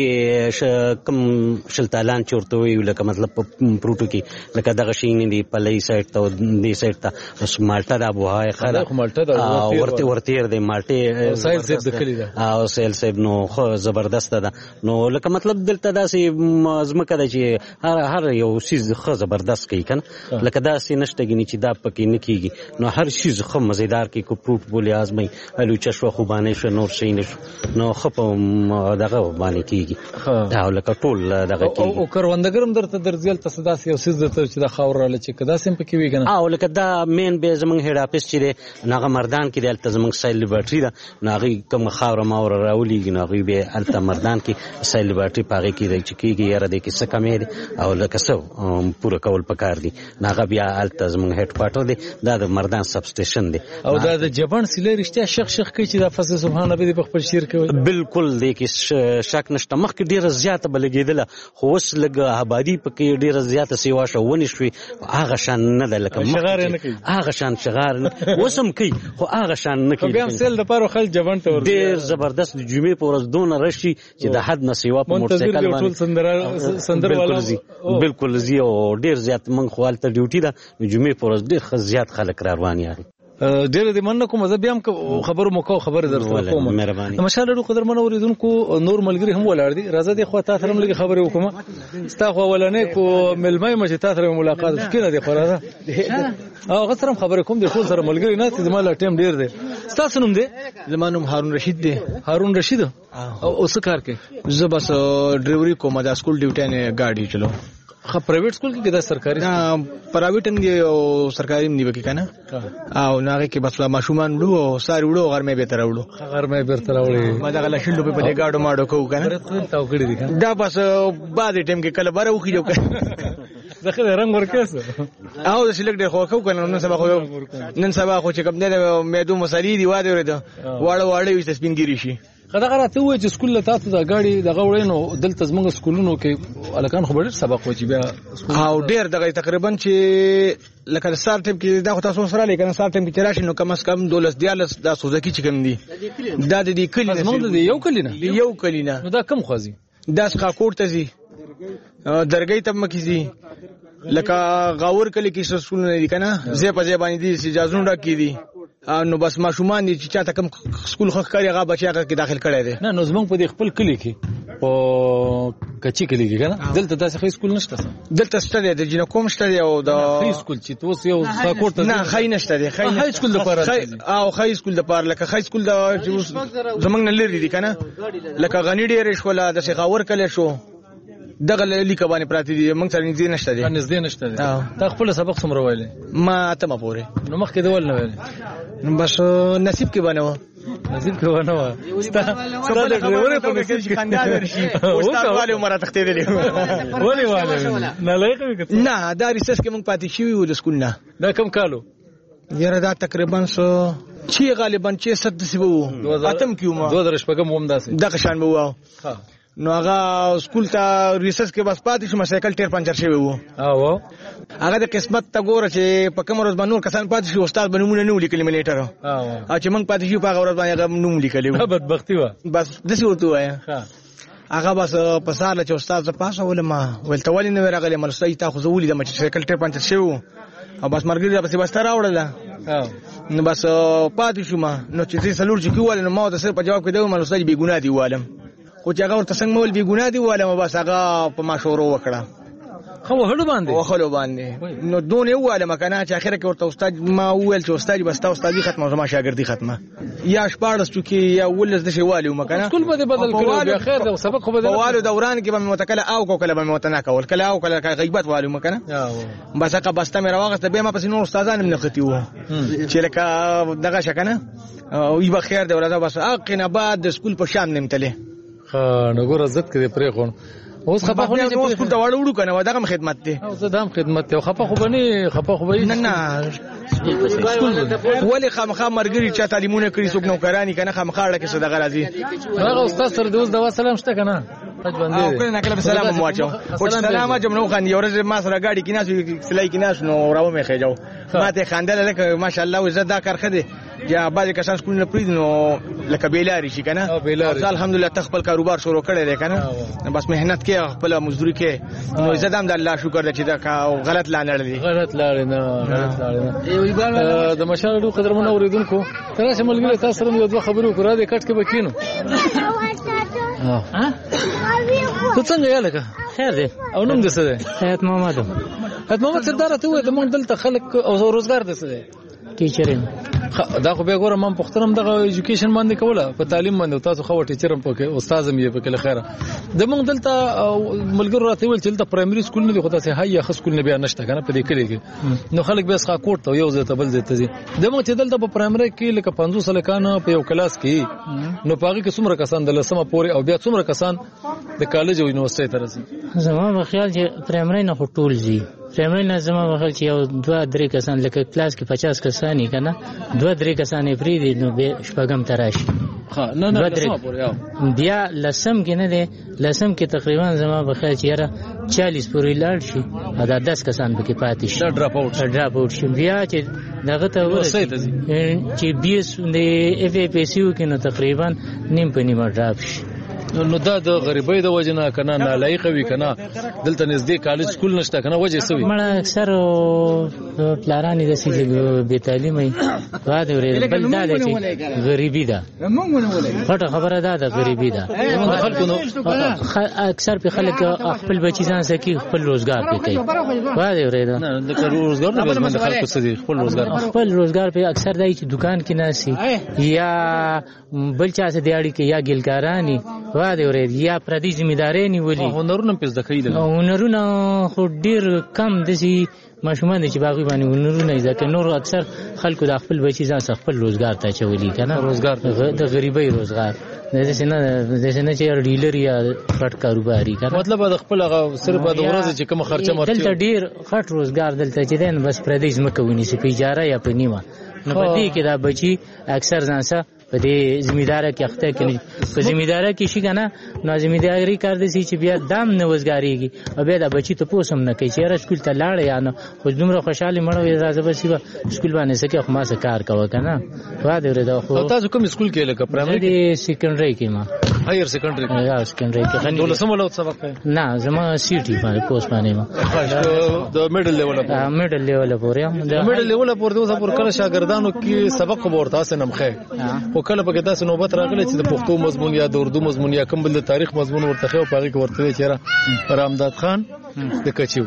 کم شلتالان چورته وی لکه مطلب پروتو کې لکه دغه شي نه دی پلې سایت ته دی سایت ته اوس مالټا د ابو هوا خره مالټا د ورته ورته دی مالټه سایل سیب د کلی دا او سایل سیب نو خو زبردست ده نو لکه مطلب دلته داسې زمکه ده چې هر هر یو شیز خو زبردست کوي کنه لکه داسې نشته غني چې دا پکې نه کیږي نو هر شیز خو مزیدار کې کو پروت بولي ازمي الو چشو خوبانه شو نور شي نشو نو خو په دغه باندې کیږي دا لکه ټول دغه کیږي او کروندګرم درته درځل تاسو داسې یو شیز درته چې دا خاور را لچ کدا سم پکې وی کنه او لکه دا مین به زمنګ هډ اپس چې دی ناغه مردان کې دلته زمنګ سایل لیبرټری دا ناغي کوم خاور ما ور راولي ناغي به الته مردان کې سایل لیبرټری پاره کې دی چې کیږي یاره د کیسه کمې او لکه څو پوره کول پکار دي ناغه بیا الته زمنګ هډ کوارټر دی دا د مردان سب سټیشن دی او دا د جبن سیلې رښتیا شخ شخ کوي چې دا فصل سبحان الله په خپل شیر کوي بالکل دی کې شک نشته مخکې ډیره زیاته بلګیدله خو اوس لګ آبادی پکې ډیره زیاته سیوا شو ونی شوي هغه شان نه ده لکه شغار نه کوي هغه شان شغار وسم کوي خو هغه شان نه کوي بیا سیل د پاره خل جبن ته ور ډیر زبردست جمعې په ورځ دون رشي چې د حد نه سیوا په موټر سایکل باندې سندر سندر والا بالکل زی او ډیر زیات من خوالته ډیوټي ده جمعې په ورځ ډیر زیات خلک را روان یاري ډیر دې من کوم زه بیا خبرو مکو خبر درته کوم مهرباني ماشاءالله قدر من اوریدونکو نور ملګری هم ولاړ دي راځه دې خو تا سره ملګری خبرې وکم ستا خو ولنې کو ملمای مچ تا سره ملاقات کینه دې خو راځه او غسرم خبرې کوم دې ټول سره ملګری نه ته زما لا ټیم ډیر دی تاسو نوم دې زمانوم هارون رشید دی هارون رشید او څه کار کوي زه بس ډرایوري کوم د سکول ډیوټي نه گاډي چلو خو پرایویټ سکول کې دا سرکاري نه پرایویټ هم دی او سرکاري هم دی وکي کنه او ناغه کې بس ماشومان وړو او ساری وړو غرمه به تر وړو غرمه به تر وړي ما دا غلا شلو په دې گاډو ماډو کو کنه تاو کړی دي کنه دا بس بعد ټیم کې کله بار وخی جو کنه دغه رنگ ورکاسه او د سلیکټ خو کو کنه نن سبا خو نن سبا خو چې کوم نه مېدو مسالې دی واده ورته واړه واړه وي سپینګری شي خدای راته وای چې سکول له تاسو د غاړي دغه وړینو دلته زموږ سکولونو کې الکان خو ډېر سبق وای چې بیا او ډېر دغه تقریبا چې لکه سار ټیم کې دا تاسو سره لیکنه سار ټیم کې راشي نو کم از کم دولس دیالس د سوزکی چې کم دي دا د دې کلی نه زموږ د یو کلی نه یو کلی نه نو دا کم خوځي دا څخه کوټ ته زی درګۍ ته مکه زی لکه غاور کلی کې سکولونه دي کنه زه په ځای باندې دي اجازه نه کیدی نو بس ماشومان دي چې چاته کم سکول خو کاری هغه بچیا کې داخل کړي دي نه نو زمونږ په خپل کلی کې او کچي کلی کې کنه دلته تاسو خې سکول نشته دلته ستړي دي جن کوم ستړي او د خې سکول چې توس یو ساکوټ نه خې نشته دي خې سکول د پاره او خې سکول د پاره لکه خې سکول د زمونږ نه لري دي کنه لکه غنی ډېر شولا د شیخاور کله شو دغه لیکه باندې پراتی دي موږ سره نږدې نشته دي نږدې نشته دي تا خپل سبق څومره ویلې ما ته ما پورې نو مخکې دی ول نه ویلې نو بس نصیب کې باندې و نصیب کې باندې و ستا ستا د ډرایور په نصیب کې خندال ورشي استاد والے عمره تختیدلې ولې والے نه لایق وکړه نه دا ریسرچ کې موږ پاتې شوی و د سکول نه دا کم کالو یاره دا تقریبا سو چې غالبا چې ست سی وو اتم کیو ما دوه درش پګم هم داسې دغه شان وو ها نو هغه سکول ته ریسرچ کې بس پاتې شو سایکل ټیر پنچر شوی وو او هغه د قسمت ته ګوره چې په کوم ورځ باندې نور کسان پاتې شو استاد بنمونه نه ولیکل مینیټر او چې موږ پاتې شو په هغه ورځ باندې هغه نوم لیکلی و بدبختی و بس دسی ورته وای هغه بس په سهار چې استاد پاسه ولې ما ولته ولې نه راغلی مل استاد تا خو زه ولیدم چې سایکل ټیر پنځه شو او بس مرګري بس بس تر راوړله نو بس پاتې شوم نو چې زه سلور چې کول نو ما ته په جواب کې دوه مل استاد بي ګناه دی والم خو چې هغه ورته څنګه مول بي ګناه دی والم بس هغه په ما شورو وکړه خو هلو باندې وخلو باندې نو دون یو واله مکنه چې اخر کې ورته استاد ما وویل چې استاد بس تا استادي ختمه زما شاګردي ختمه یا شپارس چې یا ولز د شوالي مکنه سکول به بدل کړو بیا خیر د سبق خو بدل والو دوران کې به متکله او کو کله به متنا کول کله او کله غیبت والو مکنه بس هغه بس تمه راوغسته به ما پس نور استادان نه ختی و چې لکه دغه شکنه او یو خیر دی ولدا بس اقنه بعد د سکول په شام نمتله خا نګور عزت کې پرې خون اوس خپه خو نه اوس سکول ته وړو وړو کنه دغه خدمت ته او زه دام خدمت ته خپه خو بني خپه خو نه نه ولی خامخا مرګري چې تعلیمونه کړی څوک نوکرانی کنه خامخا لکه صدقه راځي هغه استاد سره د اوس د سلام شته کنه او کنه کله سلام مو واچو او سلام جمنو خان یو ورځ ما سره گاډي کې ناس سلای کې ناس نو راو مې خېجاو ما ته خاندل لکه ماشاءالله وزه دا کار خده یا بعض کسان سکول نه پریږ نو لکه بیلاری شي کنه الحمدلله تخپل کاروبار شروع کړی دی کنه بس مهنت کې خپل مزدوري کې نو عزت هم د الله شکر دی چې دا غلط لانړ دی غلط لانړ نه غلط لانړ نه د مشاهدو قدرمن اوریدونکو تر څه ملګری تاسو سره یو دوه خبرو کړه د کټ کې بکینو ها ته څنګه یې لکه خیر دی او نوم دې څه دی حیات محمد حیات محمد سردار ته وې د موږ دلته خلک او روزګار دې څه دی ټیچرین دا خو به ګوره من پخترم دغه ایجوکیشن باندې کوله په تعلیم باندې تاسو خو ټیچرم پکې استادم یې پکې خیره د موږ دلته ملګرو راته ویل چې دلته پرایمري سکول نه دی خو تاسو هيا خ سکول نه بیا نشته کنه په دې کې کې نو خلک به ښه کوټ ته یو ځای ته بل ځای ته ځي د موږ چې دلته په پرایمري کې لکه پنځوس لکان په یو کلاس کې نو پاږي کې څومره کسان د لسمه پورې او بیا څومره کسان د کالج او یونیورسيټي ته راځي زما په خیال چې پرایمري نه ټول ځي پرایمري نه زما په خیال چې یو دوه درې کسان لکه کلاس کې پچاس کسان یې کنه دوه درې کسان یې پری دي نو به شپږم تراشي ها نه نه لسمه پورې بیا لسم کې نه دی لسم کې تقریبا زما په خیال چې یاره چالیس پورې لاړ شي دا دس کسان به کې پاتې شي ډراپ اوټ ډراپ اوټ شي بیا چې دغه ته ورسې چې بي اس د اف اي پي سي یو کې نو تقریبا نیم په نیمه ډراپ شي نو دا د غریبۍ د وجنه کنه نالایق وي کنه دلته نږدې کالج سکول نشته کنه وجه سوي مړه اکثر پلارانی د سې بے تعلیمي بعد ورې بل دا چې غریبي ده غټه خبره ده د غریبي ده خلکو نو اکثر په خلک خپل بچی ځان سکی خپل روزګار پې کوي بعد ورې ده نه د روزګار نه بس خلکو سدي خپل روزګار خپل روزګار په اکثر دای چې دکان کې ناسي یا بل چا سره دیاړي کې یا ګلکارانی واده ورې یا پردي ځمېداري نیولې هنرونه پېز د کېدل هنرونه خو ډیر کم دي ماشومان چې باغی باندې هنرونه ځکه نور اکثر خلکو د خپل بچی ځان خپل روزګار ته چولي کنه روزګار د غریبۍ روزګار د سینه د سینه چې ډیلر یا فټ کاروباري کنه مطلب د خپل هغه صرف د ورځې چې کوم خرچه مرته دلته ډیر غټ روزګار دلته چې دین بس پردي ځمکه ونی سي په اجاره یا په نیمه نو په دې کې دا بچی اکثر ځانسه په دې ځمېدار کې اخته کړي په ځمېدار کې شي کنه نو ځمېداري کار دي چې بیا دام نه وزګاریږي او بیا د بچی ته پوسم نه کوي چې را سکول ته لاړ یا نه خو دومره خوشاله مړ وي راځه بس یو سکول باندې سکه خو ما سره کار کوي کنه واده ورته دا خو تاسو کوم سکول کې لکه پرایمري کې سیکنډري کې ما هایر سیکنډري کې یا سیکنډري کې خنډ دولسم ولوت سبق نه زما سی ټي باندې پوسټ باندې ما د میډل لیول په میډل لیول پورې د میډل لیول پورې د اوسه پور کله شاګردانو کې سبق ورته اسه نمخه او کله په داسې نوبت راغله چې د پښتو مضمون یا د اردو مضمون یا کوم بل د تاریخ مضمون ورته خو پاره کې ورته چیرې رامداد خان د کچیو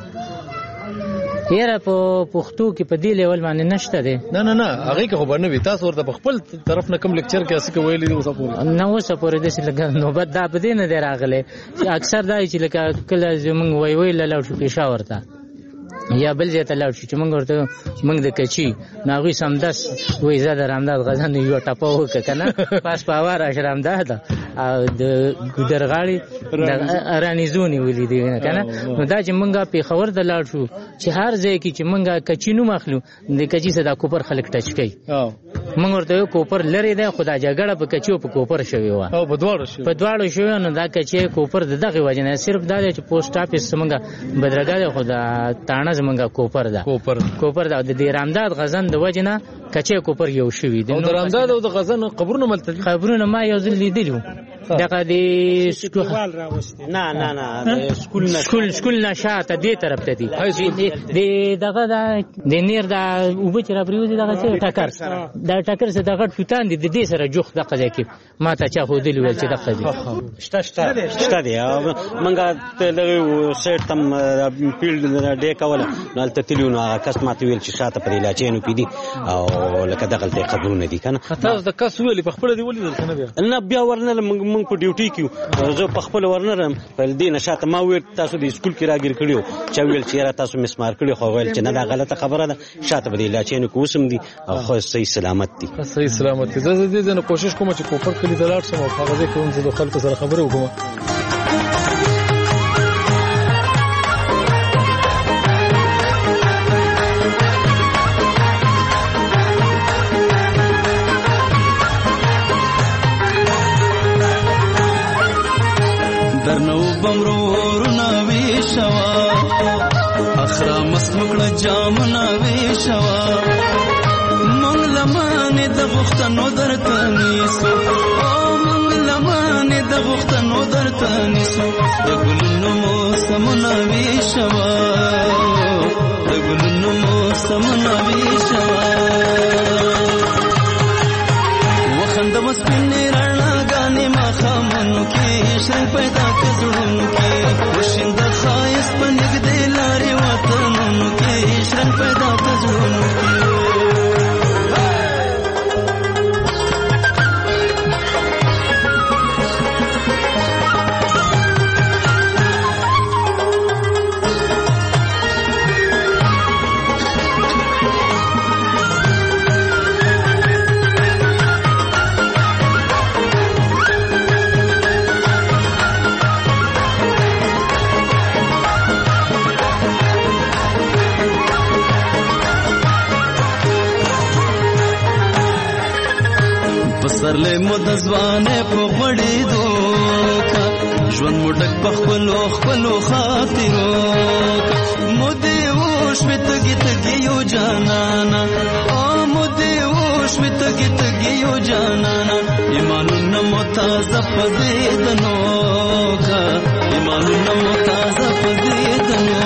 یاره په پښتو کې په دې لیول باندې نشته دی نه نه نه هغه کې خو باندې وي تاسو ورته خپل طرف نه کوم لیکچر کې اسه ویلې اوسه پورې نه اوسه پورې د څه نوبت دا په دې نه دی راغله چې اکثر دا چې لکه کله زمونږ وای وای لاله شو پېښور ته یا بل ځای ته لاړ شو چې موږ ورته موږ د کچي ناغوي سمدس وې زاد رامداد غزن یو ټاپو وک کنه پاس پاوار اشرامداد او د ګدرغاړي د ارانیزونی ولې دی کنه نو دا چې موږ په خبر د لاړ شو چې هر ځای کې چې موږ کچینو مخلو د کچي صدا کوپر خلک ټچ کوي موږ ورته کوپر لري دا خدای جګړه په کچو په کوپر شوی و او په دواړو شوی په دواړو شوی نو دا کچي کوپر دغه وجنه صرف دا چې پوسټ اپیس موږ بدرګا خدا تانه زمونږه کوپر ده کوپر کوپر ده د رامداد غزن د وجنه کچې کوپر یو شوی دی او د رامداد او د غزن قبرونه ملته قبرونه ما یو ځل لیدلو دغه د نه نه نه سکول نه سکول سکول نه شاته دې طرف ته دي د دغه د نیر د اوبه چې را پریوزي دغه څه ټکر دا ټکر څه دغه ټوتان دي د دې سره جوخ دغه ځای کې ما ته چا خو دلی ول چې دغه دي شته شته شته دی منګه ته سیټ تم فیلډ ډې کوله نو تل تلیو نو هغه کس ماته ویل چې شاته پرې لاچینو پی دي او لکه دغه ته قبرونه دي کنه تاسو د کس ویل په خپل دی ولیدل کنه بیا نه بیا ورنه موږ په ډیوټي کې زه په خپل ورنه په دې نشاته ما ویل تاسو د سکول کې راګیر کړیو چې ویل چې تاسو مسمار کړی خو ویل چې نه دا غلطه خبره ده شاته به لاچینو کوسم دي خو صحیح سلامت دي صحیح سلامت دي زه دې نه کوشش کوم چې کوپر کلی دلار سم او هغه ځکه کوم چې د خلکو سره خبرې وکړم درنو بمرور نوي شوا اخرا مسمکړه جام نوي شوا مونږ لمانه د غختنو درته نیسو او مونږ لمانه د غختنو درته نیسو د ګلونو موسم نوي شوا د ګلونو موسم نوي شوا وخند مسپنه رڼا غانې ما خامنو کې شرنګ پیدا کړم کې وشند خایس پنګ دې لارې وطنونو کې شرنګ پیدا کړم کې سرلې مو د ځوانې په غړې دوکا ژوند مو ډک په خپلو خپلو خاطرو مو دې اوښ مې تګې تګې یو جانانا او مو دې اوښ مې تګې تګې یو جانانا ایمانونه مو تازه په زیدنو کا ایمانونه مو تازه په زیدنو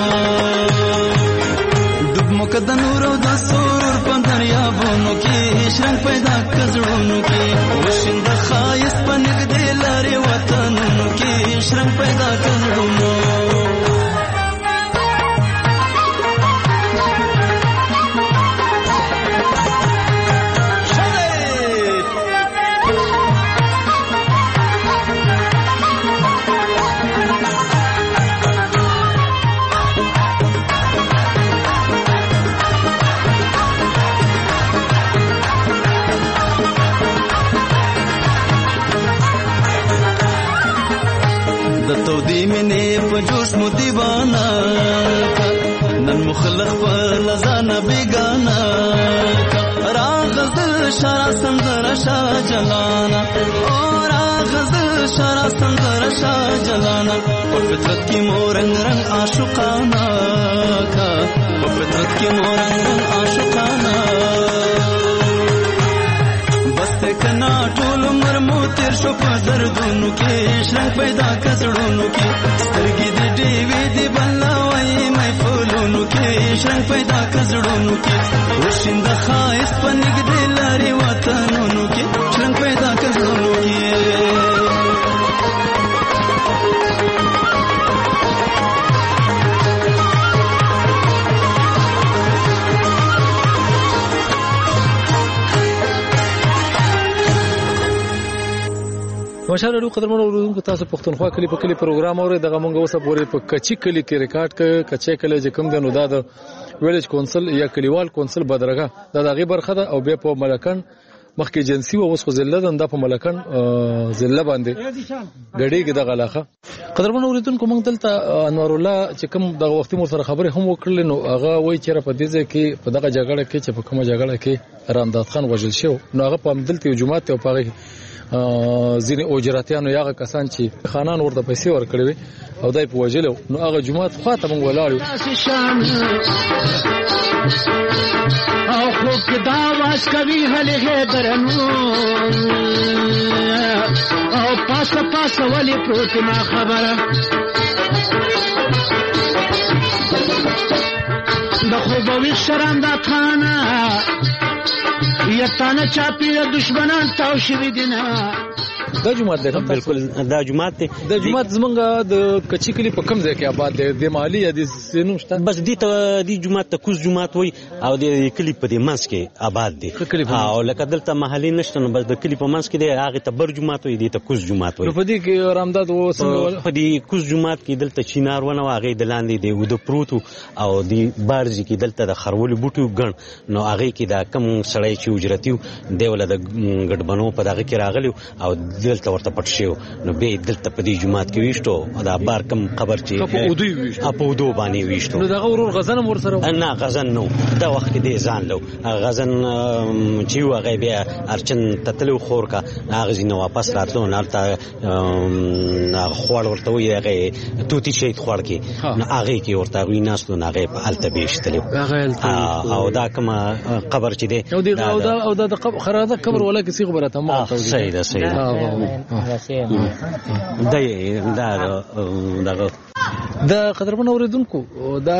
ډوب مو که د نور او د سرور په دریابونو کې شرنګ پیدا کړزړونو کې وشند خایس پنګ دې لارې وطنونو کې شرنګ پیدا کړزړونو تودی منی په جوش مو دیوانا نن مخلخ په لزانا بیگانا راغزل شارا سندر شا جلانا او راغزل شارا سندر شا جلانا اور فطرت کی مو رنگ رنگ عاشقانا کا اور فطرت کی مو رنگ رنگ عاشقانا کنا ټول عمر مو تیر شو په دردونو کې شرنګ پیدا کړونو کې سترګې دې ډېوې دې بلوي مې فولونو کې شرنګ پیدا کړونو کې وشند خایس پنګ دې لارې وطنونو کې شرنګ پیدا کړونو کې مشاهده قدرمنو اوریدونکو تاسو پښتونخوا کلی په کلی پروګرام اورئ دغه مونږ اوسه پورې په کچی کلی کې ریکارډ ک کچې کلی چې کوم د نو دا د ویلج کونسل یا کلیوال کونسل بدرګه دا دغه برخه ده او بیا په ملکن مخکې جنسي او اوس خو زله ده په ملکن زله باندې غړي کې دغه علاقه قدرمنو اوریدونکو مونږ دلته انوار الله چې کوم دغه وخت مو سره خبرې هم وکړل نو هغه وایي چې په دې ځای کې په دغه جګړه کې چې په کومه جګړه کې رامداد خان وژل شو نو هغه په دلته جمعه ته پاره ځینې اوجراتیانو یاغه کسان چې خانان ورته پیسې ورکړي وي او دای په وجلو نو هغه جمعات خواته مونږ ولاړو او خو دا واس کوي هله درنو او پاسه پاسه ولې پروت ما خبره د خوب ویښ شرم دا تانه یا تانه چاپېره دشمنان تاو شوي دي نه دا جماعت دی بالکل دا جماعت دی دا جماعت زمونږ د کچی کلی په کم ځای کې آباد دی د مالی یا د سینو شته بس دې ته دې جماعت ته کوز جماعت وای او د کلی په دې منځ کې آباد دی او لکه دلته محلي نشته نو بس د کلی په منځ کې دی هغه ته بر جماعت وای دې ته کوز جماعت وای په دې کې رامداد و څنګه په دې کوز جماعت کې دلته چینار ونه هغه د لاندې دی و د پروتو او دې بارځي کې دلته د خرول بوټو ګڼ نو هغه کې دا کم سړی چې اجرتیو دی ول د ګډبنو په دغه کې راغلی او دلته ورته پټ شو نو به دلته په دې جماعت کې ویشتو دا بار کم خبر چې په اودو ویشتو په اودو باندې ویشتو نو دا ورور غزن ور سره نه غزن نو دا وخت دې ځان لو غزن چې هغه بیا ارچن تتلو خور کا هغه ځینې واپس راتلو نه تا خوړ ورته وی هغه توتی شي خوړ کې نو هغه کې ورته وی ناستو نه هغه په الته بیشتلو او دا کوم قبر چې دی او دا او دا خراده قبر ولا کسی خبره ته ما ته صحیح ده صحیح دا دا دا د قدرمن اوریدونکو دا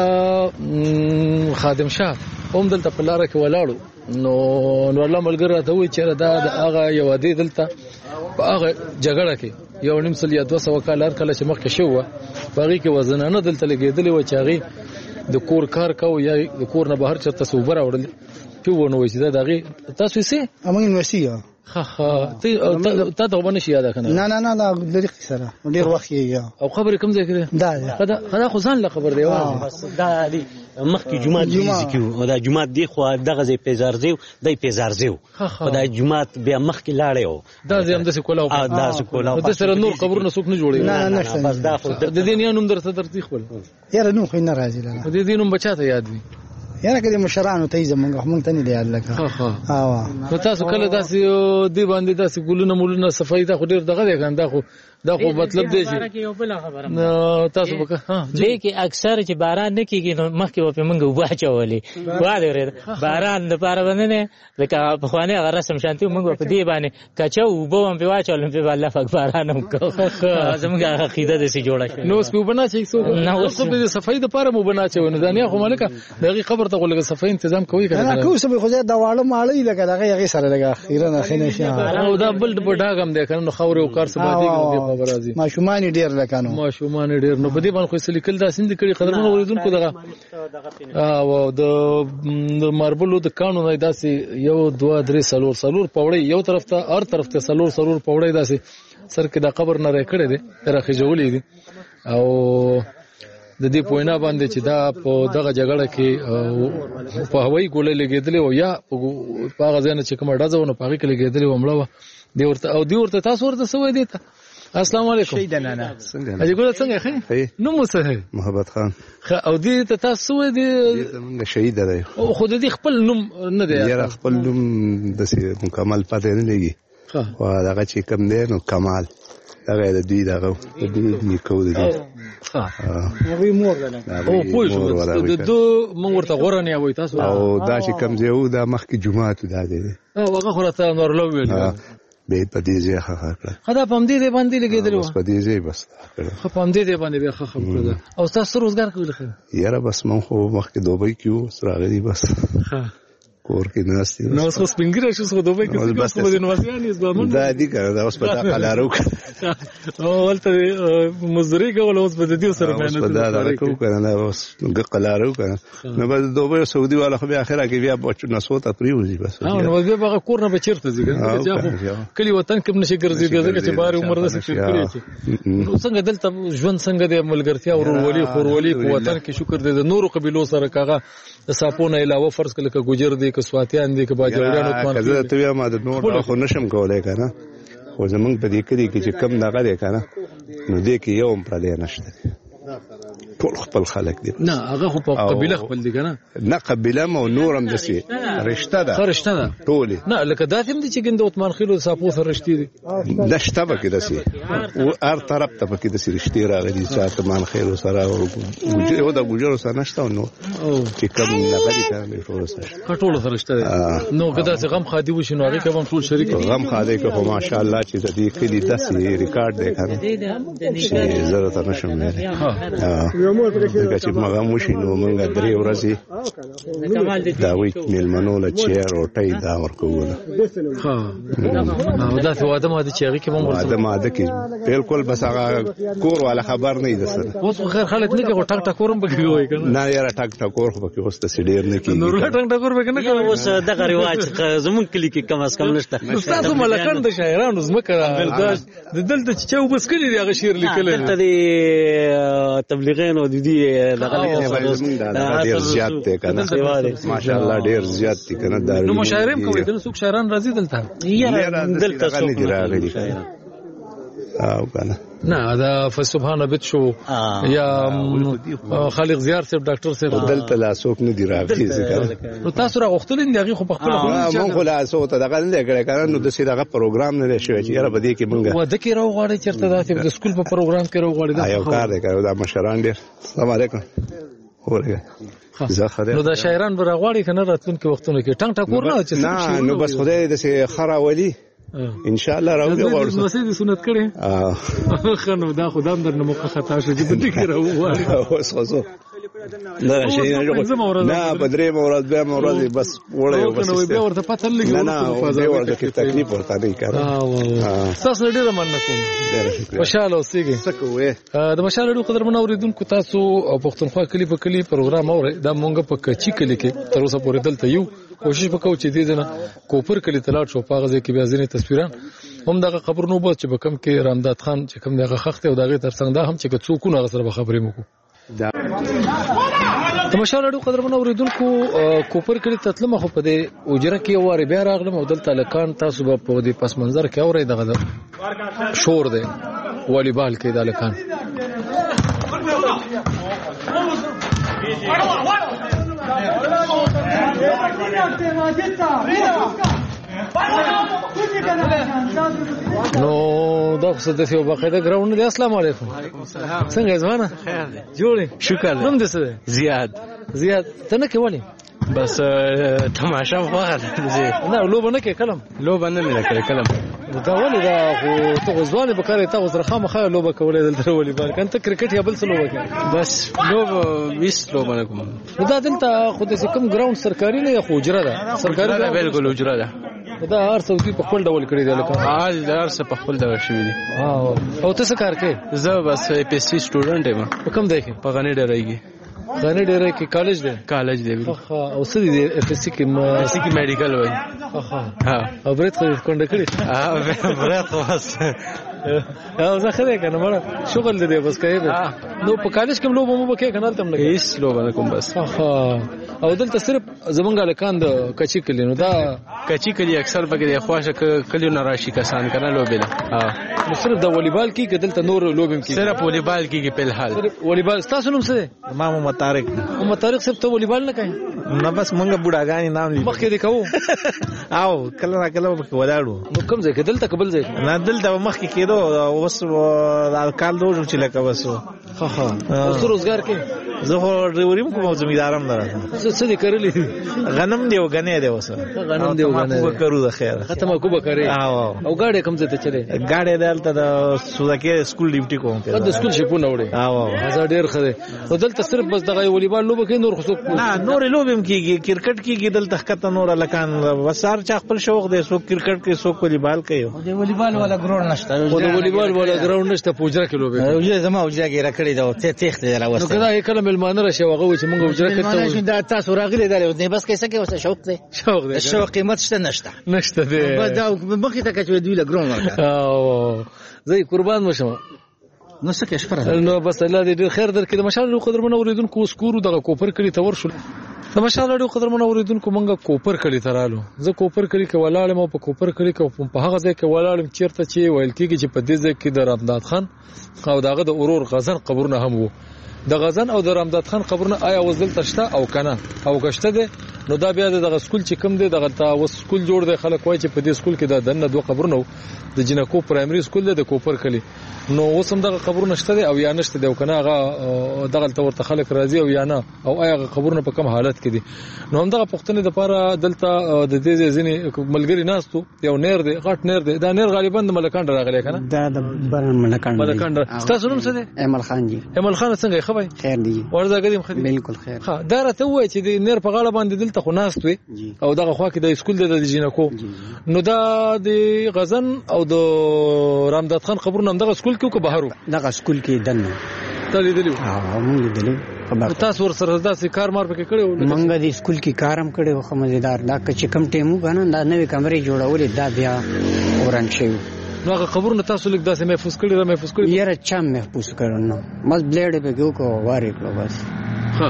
خادم شاه هم دلته په لار کې ولاړو نو نو الله ملګری ته وی چې دا هغه یو دی دلته په هغه جګړه کې یو نیم سل یا دوه سوه کال هر کله چې مخکې شو باغی کې وزنانه دلته لګېدلې و چې هغه د کور کار کو یا د کور نه بهر چرته صوبر اورل په ونه وې چې دا دغه تاسو یې سه امین وسیه خا خا ته ته ته باندې شي یاد کنه نه نه نه دا لري سره ډیر وخت یې او خبرې کوم ځای کې دا خدا خدا خو ځان له خبر دی بس دا دی مخکې جمعه دی ذکر او دا جمعه دی خو دغه ځای پیزارزیو دای پیزارزیو خدای جمعه بیا مخکې لاړې او دا زم د سکولاو دا سکولاو د سره نور قبرونه څوک نه جوړي نه نه بس دا خو د دې نه نوم درته درتي خپل یاره نو خو نه راځي لا د دې نوم بچاته یاد وي یاره کله مشرانو ته زمونږ مونږ ته نه دی یاد لکه ها ها نو تاسو کله داسې دی باندې داسې ګلونه مولونه صفای ته خو ډیر دغه دی کنه دا خو دا خو مطلب دی چې نو تاسو وکړه ها دې کې اکثر چې باران نه کیږي نو مخکې په منګه وبا چولې واده ورې باران د پاره باندې نه لکه په خوانه غ رسم شانتي موږ په دې باندې کچو وبو هم په واچول په الله پاک باران هم کو زموږه عقیده دې سي جوړه شي نو سپو بنا چې څو نو اوس په دې صفای د پاره مو بنا چونه دانیا خو مالک دغه قبر ته غوړه صفای تنظیم کوي کنه نه کوم څه خو دا واړه ماړی لکه دغه یې سره لګا اخیرا نه خنه شي او دا بل په ډاګم دی کنه نو خوري او کار سبادي کوي خبر راځي ماشومان ډیر لکانو ماشومان ډیر نو بده باندې خو سلیکل دا سند کړي قدرمن اوریدونکو دغه او د ماربلو د قانون داسې یو دوه درې سلور سلور پوړی یو طرف ته هر طرف ته سلور سلور پوړی داسې سر کې د قبر نه راکړي دي راخي جوړې دي او د دې پوینا باندې چې دا په دغه جګړه کې په هوایي ګولې لګېدلې او یا په هغه ځای نه چې کوم ډازونه په هغه کې لګېدلې و مړه دی ورته او دی ورته تاسو ورته سوې دي السلام علیکم شهید نه نه څنګه اجي ګول څنګه خې نو مو څه محمد خان او دې ته تاسو دې زمونږ شهید دی او خو دې خپل نوم نه دی یاره خپل نوم د مکمل پاتې نه لګي او هغه چې کوم دی نو کمال هغه د دوی دغه د دوی نیکو دی ها هغه مور ده او پوه شو د دو مونږ ورته غورنه وای تاسو او دا چې کوم دی او دا مخکې جمعه ته دی او هغه خورته نور لو ویل به په دې ځای ښه کړ خدا پم دې باندې لګیدل بس په دې ځای بس خو پم دې باندې به ښه خبره ده او تاسو روزګار کوئ خیر یاره بس مون خو مخکې دوبۍ کیو سراغلی بس ها کور کې ناستي نو اوس سپینګره شو څه دوبۍ کې څه په دې نوځيان یې زبامن دا دې کړه دا اوس په تا قلارو او ولته مزدوري کول اوس په دې سره مهنت دا دا کو کنه دا اوس قلارو کنه نو بس دوبۍ سعودي والا خو بیا اخره کې بیا بچو نسو ته پریوزي بس نو وګه به کور نه بچرته ځګر کلی وطن کې نشي ګرځي ځکه چې بار عمر د څه کړی نو څنګه دلته ژوند څنګه د ملګرتیا او ورولي خورولي په وطن کې شکر دې د نورو قبيلو سره کاغه د صاحبونو علاوه فرض کله کې ګجر دي که سواتیان دي که باجوړیانو ته کله ته ما د نور خو نشم کولای کنه خو زمونږ په دې کې چې کم دغه دی کنه نو دې کې یو پر دې نشته ټول خپل خلک دي. نه هغه خو په قبيله خپل دي کنه. نه قبيله مو نورم دسي رشتہ ده. رشتہ ده. ټولي. نه لکه داتم دي چې ګند عثمان خيلو صاحب سره رشتي دي. د شته به کې دسي. او هر طرف ته به کې دسي رشتي راغلي چې عثمان خيلو سره او یو د ګوجرو سره نشته نو. چې کوم لغړي کړي ټول سره. ټول سره رشتہ ده. نو کدا چې غم خادي وشي نو هغه کوم ټول شریک غم خاده که خو ماشاءالله چې د دې کلی داسې ریکارډ دی کنه چې زه ته نشم ویلی ځکه چې مغه موشي نو موږ درې ورځې د هغوی مېلمنو له چای روټۍ دا ورکوله او داسې واده ماده چې هغې کې به واده ماده کې بلکل بس هغه کور والا خبر نه وي در سره اوس خو خیر خلک نه کوي خو ټک ټکور هم پکې کوي که نه نه یاره ټک ټکور خو پکې اوس داسې ډېر نه کېږي نورله ټک ټکور پکې نه کوي اوس دغه رواج زمونږ کلي کې کم از کم نشته ستاسو ملکان د شاعرانو ځمکه د دلته چې چا اوبس کلي دی هغه شعر لیکلی دلته د تبلیغیانو د دې ډېر زیات دی که نه ماشاءالله ډېر زیات دي که نه نو مشاعره هم کوي که نه څوک شاعران راځي دلته دلته څوک نه دي راغلي او که نه نه دا فسبحان بت شو یا خالق زیار صاحب ډاکټر صاحب دلته لا څوک نه دی راغلي ځکه نو تاسو را غوښتل دي هغه خو په خپل خو مونږ خو لا څو ته دغه نه کړی کنه نو د سې دغه پروګرام نه شوی چې یاره بده کې مونږ و د کې راو غواړي چرته داسې د سکول په پروګرام کې راو غواړي دا یو کار دی کړو دا مشران ډیر السلام علیکم اورګه نو دا شاعران به راغواړي کنه راتلونکي وختونو کې ټنګ ټکور نه چې نه نو بس خدای د سې خرا ولی ان شاء الله راوځي ورسره نو سې سنت کړي اه خنو دا خدام در نه مخه خطا شو چې بده کې راو غواړي اوس خو نه شي نه بدرې مورز به مورز بس وړه بس نو به ورته پته لګي نه نه به ورته کې تکلیف ورته نه کړه تاسو ډېر مننه کوم خوشاله اوسئ سکوې د مشال ډېر قدر منو اوریدونکو تاسو پښتونخوا کلی په کلی پروګرام اوري دا مونږ په کچي کلی کې تر اوسه پورې دلته یو کوشش وکاو چې دې نه کوپر کلی تلاټ شو پاغه ځکه بیا ځینې تصویران هم دغه خبر نو بوت چې به کم کې رامداد خان چې کم دغه خخته او دغه ترڅنګ دا هم چې څوک نه غسر به خبرې مو د مشال اړو قدر منو اوریدونکو کوپر کلی تطلمه خو په دې اوجره کې واره بیا راغلم او دلته لکان تاسو به په دې پس منظر کې اوري دغه شور دی والیبال کې د لکان نو دا خو د یو باقاعده ګراوند دی. السلام علیکم. وعلیکم السلام. څنګه ځوانه؟ خیر دی. جوړې شکر. نوم دې څه دی؟ زیاد. زیاد ته نه کې ولې؟ بس تماشا وغواړه. نه لوبه نه کې کلم. لوبه نه مې کړې کلم. دا ولې دا خو ته ځوانې به کارې ته سره خامخا لوبه کولای دلته والیبال کنه ته کرکټ یا بل څه لوبه کوي؟ بس لوبه بیس لوبه نه کوم. دا دلته خو د کوم ګراوند سرکاري نه یا خو اجره ده؟ سرکاري ده بالکل اجره ده. دا هر څوک په خپل ډول کړی دی لکه حال دا هر څه په خپل ډول شوی دي. او ته څه کار کوې؟ زه بس پی ایس سی سټوډنټ یم. په کوم ځای کې؟ په غنی ډیری کې. غنی ډیری کې کالج دی؟ کالج دی. او څه دی اف ایس سی کې؟ اف ایس سی کې میډیکل وای. ها او برېت خو کونډه کړی؟ ها برېت خو بس او زه خره کنه مړه شغل دې بس کوي. نو په کالج کې لوبه مو وکړه کنه تم نه هیڅ لوبه نه کوم بس. او دلته صرف زمونږ لکان د کچي کلی نو دا کچي کلی اکثر بګي د خواشه کلیو نه راشي کسان کنه لوبه ها نو صرف د والیبال کې دلته نور لوبم کې صرف والیبال کې په الحال صرف والیبال. تاسو نوم څه دی؟ ما محمد طارق. محمد طارق صرف ته والیبال نه کوي؟ نه بس مونږ بوډاګانی نام لیکو مخکې دې کوو او کله نه کله به ولاړو. نو کوم ځای کې دلته قبل ځای نه دلته مخکې کېدو اوس د کال دوه چې لکه وسو ها ها اوس روزګار کې زه خو ډریوریم کوم زمیدارم نه څه څه دې کړلې؟ غنم دی او غنې دی اوس غنم دی او غنې کو کرو د خیر ختمه کو به کوي. او او گاډي کوم ځای ته چلے؟ گاډي دلته د سوزاکي سکول ډیوټي کوم په د سکول شپونه وړي. او زه ډیر خره او دلته صرف بس دغه والیبال لوبه کې نور خصوص نه نور لوبم کېږي کرکټ کېږي دلته خطه نور لکان وسار چا خپل شوق دی سو کرکټ کې سو والیبال کوي. د والیبال ولا ګراوند نشته. او د والیبال ولا ګراوند نشته پوجره کې لوبه کوي. یو زما اوجره کې راکړی دا ته تخت دی راوسته. نو کدا یې کله ملمانه راشه هغه چې موږ اوجره کې ته دا تاسو راغلي دی بس کیسه کې وسه شوق دی. شوق دی. شوق قیمت شته نشته. نشته دی. بس دا مخې ته کچوي دی له ګراوند ورکړه. او زه قربان مشم. نو څه کې شپره نو بس الله دې ډیر خیر درکړي. د مشال قدر منو اوریدونکو سکورو دغه کوپر کړي تور شو. د مشال اړو قدر منو اوریدونکو مونږه کوپر کړي ترالو. زه کوپر کړي کې ولاړم او په کوپر کړي کې په هغه ځای کې ولاړم چیرته چې ویل کېږي چې په دې ځای کې د رامداد خان او داغه د اورور غزن قبرونه هم وو. د غزن او د رامداد خان قبرونه آیا وزدل تشته او کنه او گشته ده نو دا بیا د سکول چې کوم دی دغه تا وس سکول جوړ دی خلک وایي چې په دې سکول کې د دنه دوه قبرونه د جنکو پرایمري سکول دی د کوپر کلی نو اوس هم دغه قبرونه شته دی او یا نشته دی او کنه هغه دغه تورته خلک راځي او یا نه او آیا قبرونه په کوم حالت کې دي نو هم دغه پښتنې د لپاره دلته د دې ځینې ملګری ناستو یو نیر دی غټ نیر دی دا نیر غالبا د ملکان راغلی کنه دا د برن ملکان ملکان تاسو نوم څه دی ایمل خان جی ایمل خان څنګه خبر خیر دی ورځ غدیم خدي بالکل خیر ها دا راته وای چې د نیر په غاړه باندې دلته خو ناست وي او دغه خوا کې د سکول د جنکو نو دا د غزن او د رامداد خان قبرونه هم دغه سکول کې کو بهرو دغه سکول کې دنه تلې دلیو ها مونږ دلیو تاسو ور سره داسې کار مار پکې کړو مونږ د سکول کې کارم کړو خو مزیدار دا چې کم ټیمو غنن دا نوې کمرې جوړولې دا بیا وران شي نو هغه قبرونه تاسو لیک داسې محفوظ کړی را محفوظ کړی یاره چم محفوظ کړو نو مس بلیډ به ګو کو واره کړو بس ها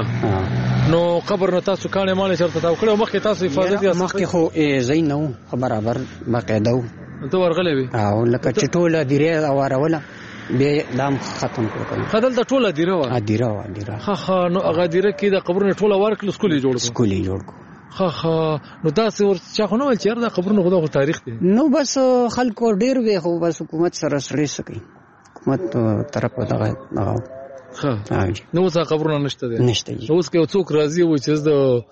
نو قبر نو تاسو کانه مال چرته تاو کړو مخکې تاسو حفاظت یې مخکې خو زینو برابر باقاعده ته ورغلې وي او لکه چټوله دیره اوروله به دام ختم کړو خدل د ټوله دیره و دیره و دیره ها ها نو هغه دیره کې د قبرونه ټوله ورکل سکولې جوړ سکولې جوړ ها ها نو تاسو ورچا خو نو ول چیر د قبرونه خدای تاریخ دی نو بس خلکو ډیر وی خو بس حکومت سره سړی سکی حکومت طرف دغه دغه ها نو څه قبرونه نشته دي نشته اوس کې څوک راضي و چې د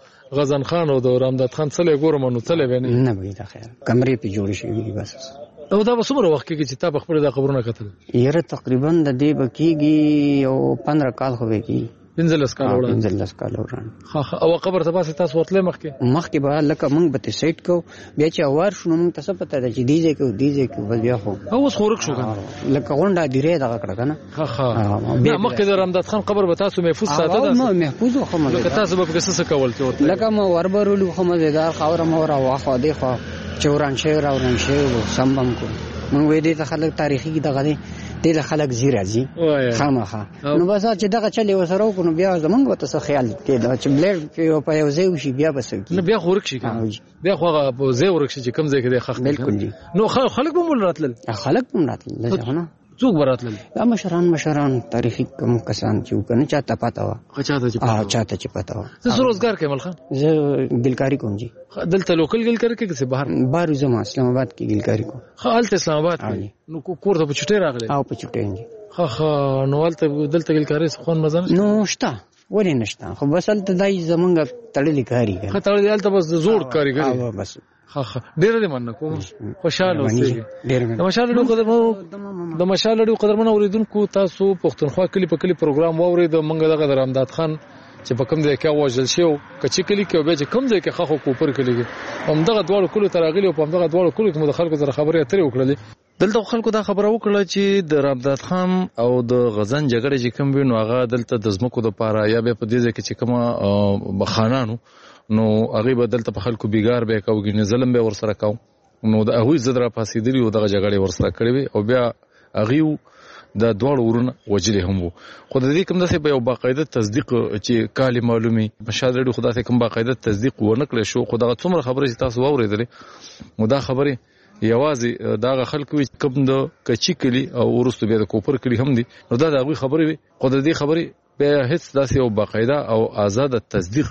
غزن خان او د رامداد خان څلې ګورم نو څلې ونه نه وي دا خیر کمرې په جوړ شي بس او دا وسمره وخت کې چې تا په خپل د قبرونه کتل یره تقریبا د دې بکیږي او پندرہ کال هوې کی پنځلس کال وړاندې پنځلس کال وړاندې ها او قبر ته پاسه تاسو ورتلې مخکې مخکې به لکه موږ به ته سیټ کو بیا چې اوار شنو موږ تاسو پته ده چې دیځه کې دیځه کې بل بیا خو اوس خورک شو کنه لکه غونډه دیره دغه کړه کنه ها ها بیا مخکې د رامداد خان قبر به تاسو محفوظ ساته ده نو محفوظ خو مله لکه تاسو به څه کول ته ورته لکه مو وربرولو خو مزیدار خاور مو را واخو دی خو چوران شهر او رن شهر سمبم کو موږ وې دې خلک تاریخي دغه دي د خلک زیرا زی خامخه نو بس چې دغه چلی وسره کو نو بیا زمونږ وته څه خیال کې دا چې بلډ په یو ځای وشي بیا بس نو بیا خورک شي بیا خو په ځای ورک شي چې کم ځای کې د خخ بالکل جی نو خلک به مول راتل خلک هم راتل نه څوک براتل دا مشران مشران تاریخي کوم کسان چې کنه چاته پتا و چاته چې اه چاته چې پتا و زه روزګار کوم خان زه ګلکاری کوم جی دلته لوکل ګلکاری کې څه بهر بهر زما اسلام آباد کې ګلکاری کوم خالته اسلام آباد نو کور ته په چټه راغله او په چټه جی ها ها نو ولته دلته ګلکاری خون مزه نو شته ولې نشته خو بس الته دای زمونږ تړلې کاری کوي تړلې الته بس زوړ کاری کوي بس ها ها ډیر دې مننه کوم خوشاله اوسئ د مشالډو قدرمنو د مشالډو قدرمنو اوریدونکو تاسو پښتونخوا کلی په کلی پروګرام واورید منګه دغه د رامداد خان چې په کوم ځای کې وژل شو کچې کلی کې به چې کوم ځای کې خخو کوپر کلی هم دغه دوړو کلو تراغلی او هم دغه دوړو کلو کې مدخل سره خبرې اترې وکړلې دلته خلکو دا خبره وکړه چې د رامداد خان او د غزن جګړه چې کوم وینو هغه دلته د زمکو د پاره یا به په دې ځای کې چې کوم بخانانو نو هغه بدل ته په خلکو بیګار به کوي نه ظلم به ورسره کاو نو د هغه زدرا فاسیدلی او دغه جګړه ورسره کړې او بیا هغه د دوړ ورونه وجلې هم وو خو د دې کوم داسې به یو باقاعده تصدیق چې کالی معلومي مشاهده خدا ته کوم باقاعده تصدیق ونکړي شو خدای څومره خبره چې تاسو واورېدلې نو دا خبره یوازې دا خلکو کوم د کچی کلی او ورستو به د کوپر کلی هم دي نو دا دغه خبره وي خو د دې خبره به هیڅ داسې یو باقاعده او آزاد تصدیق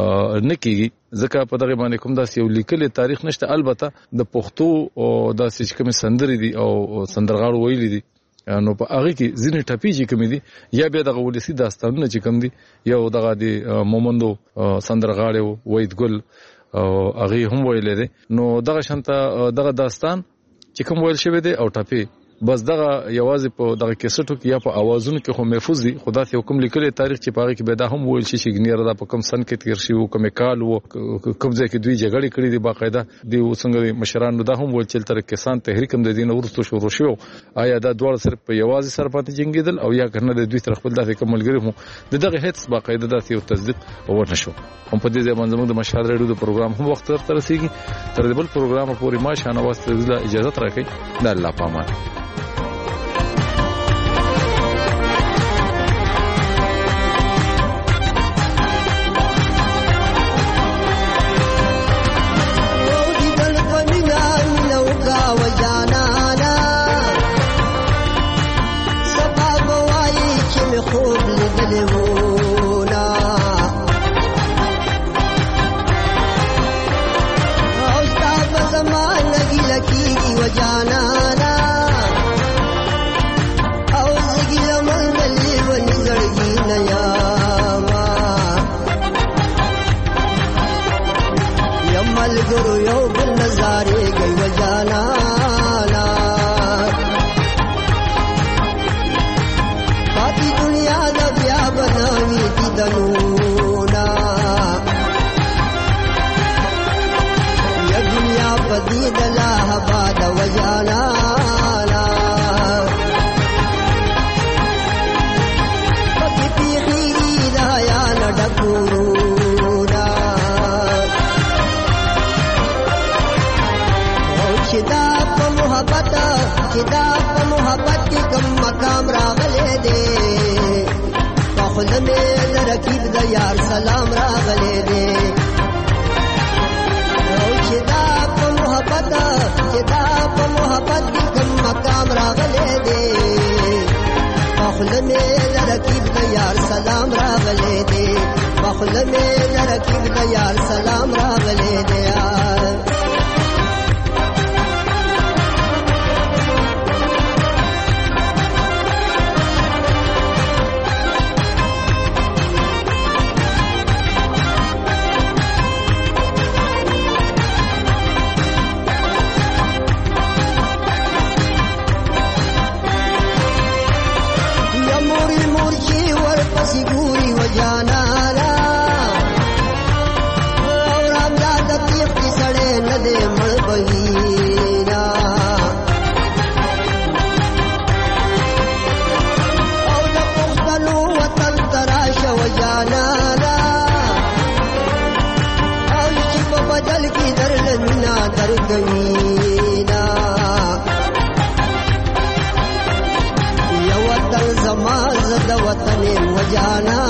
نه کیږي ځکه په دغه باندې کوم داسې یو لیکل تاریخ نشته البته د پښتو او داسې کوم سندري دي او سندرغاړو ویلي دي نو په هغه کې ځینې ټاپی چې کوم دي یا به دغه ولسی داستانونه چې کوم دي یو دغه د مومندو سندرغاړو وید ګل او هغه هم ویل دي نو دغه شانته دغه داستان چې کوم ویل شوی دی او ټاپی بس دغه یوازې په دغه کیسټو کې یا په اوازونو کې خو محفوظ دي خدا ته حکم لیکل تاریخ چې پاره کې به دا هم ویل شي چې ګنیر دا په کم سن کې تیر شي او کوم کال وو کوم ځای کې دوی جګړې کړې دي باقاعده دی وسنګ مشرانو دا هم ویل چې تر کسان تحریک هم د دین ورستو شروع شو آیا دا ډول صرف په یوازې سر پاتې جنگیدل او یا کنه د دوی تر خپل داسې کوملګری هم دغه هیڅ باقاعده داسې یو تصدیق ونه شو هم په دې ځای باندې د مشاهده ریډیو د پروګرام هم وخت تر رسیدي تر دې بل پروګرام پورې ما شانه واسطه اجازه راکړئ د الله پامان خوب لیدلی وو وجانانا او زګي لمنګلي ونی زړګي نياما يمل ګرو یو بل نظارې گئی وجانانا پاتې دنیا د بیا بناوي دي دنونا یا دنیا پدید الله باد وجانانا پکې پیخي دا یا نډکورونا او چې دا په محبت چې دا په محبت کې کوم مقام راغلي دي خود میں رکیب دا یار سلام راغلے دے چدا پا محبت چدا پا محبت کی کم مقام راغلے دے خود میں رکیب دا یار سلام راغلے دے خود میں رکیب دا یار سلام راغلے دے سیګوري وجانانا اور امداد تیپ کی سړې نه دې مړ بهینا او د پښتنو وطن تراشه وجانانا او چې په بدل کې درل مینا درګوینا یو وطن زما زد وطن وجانا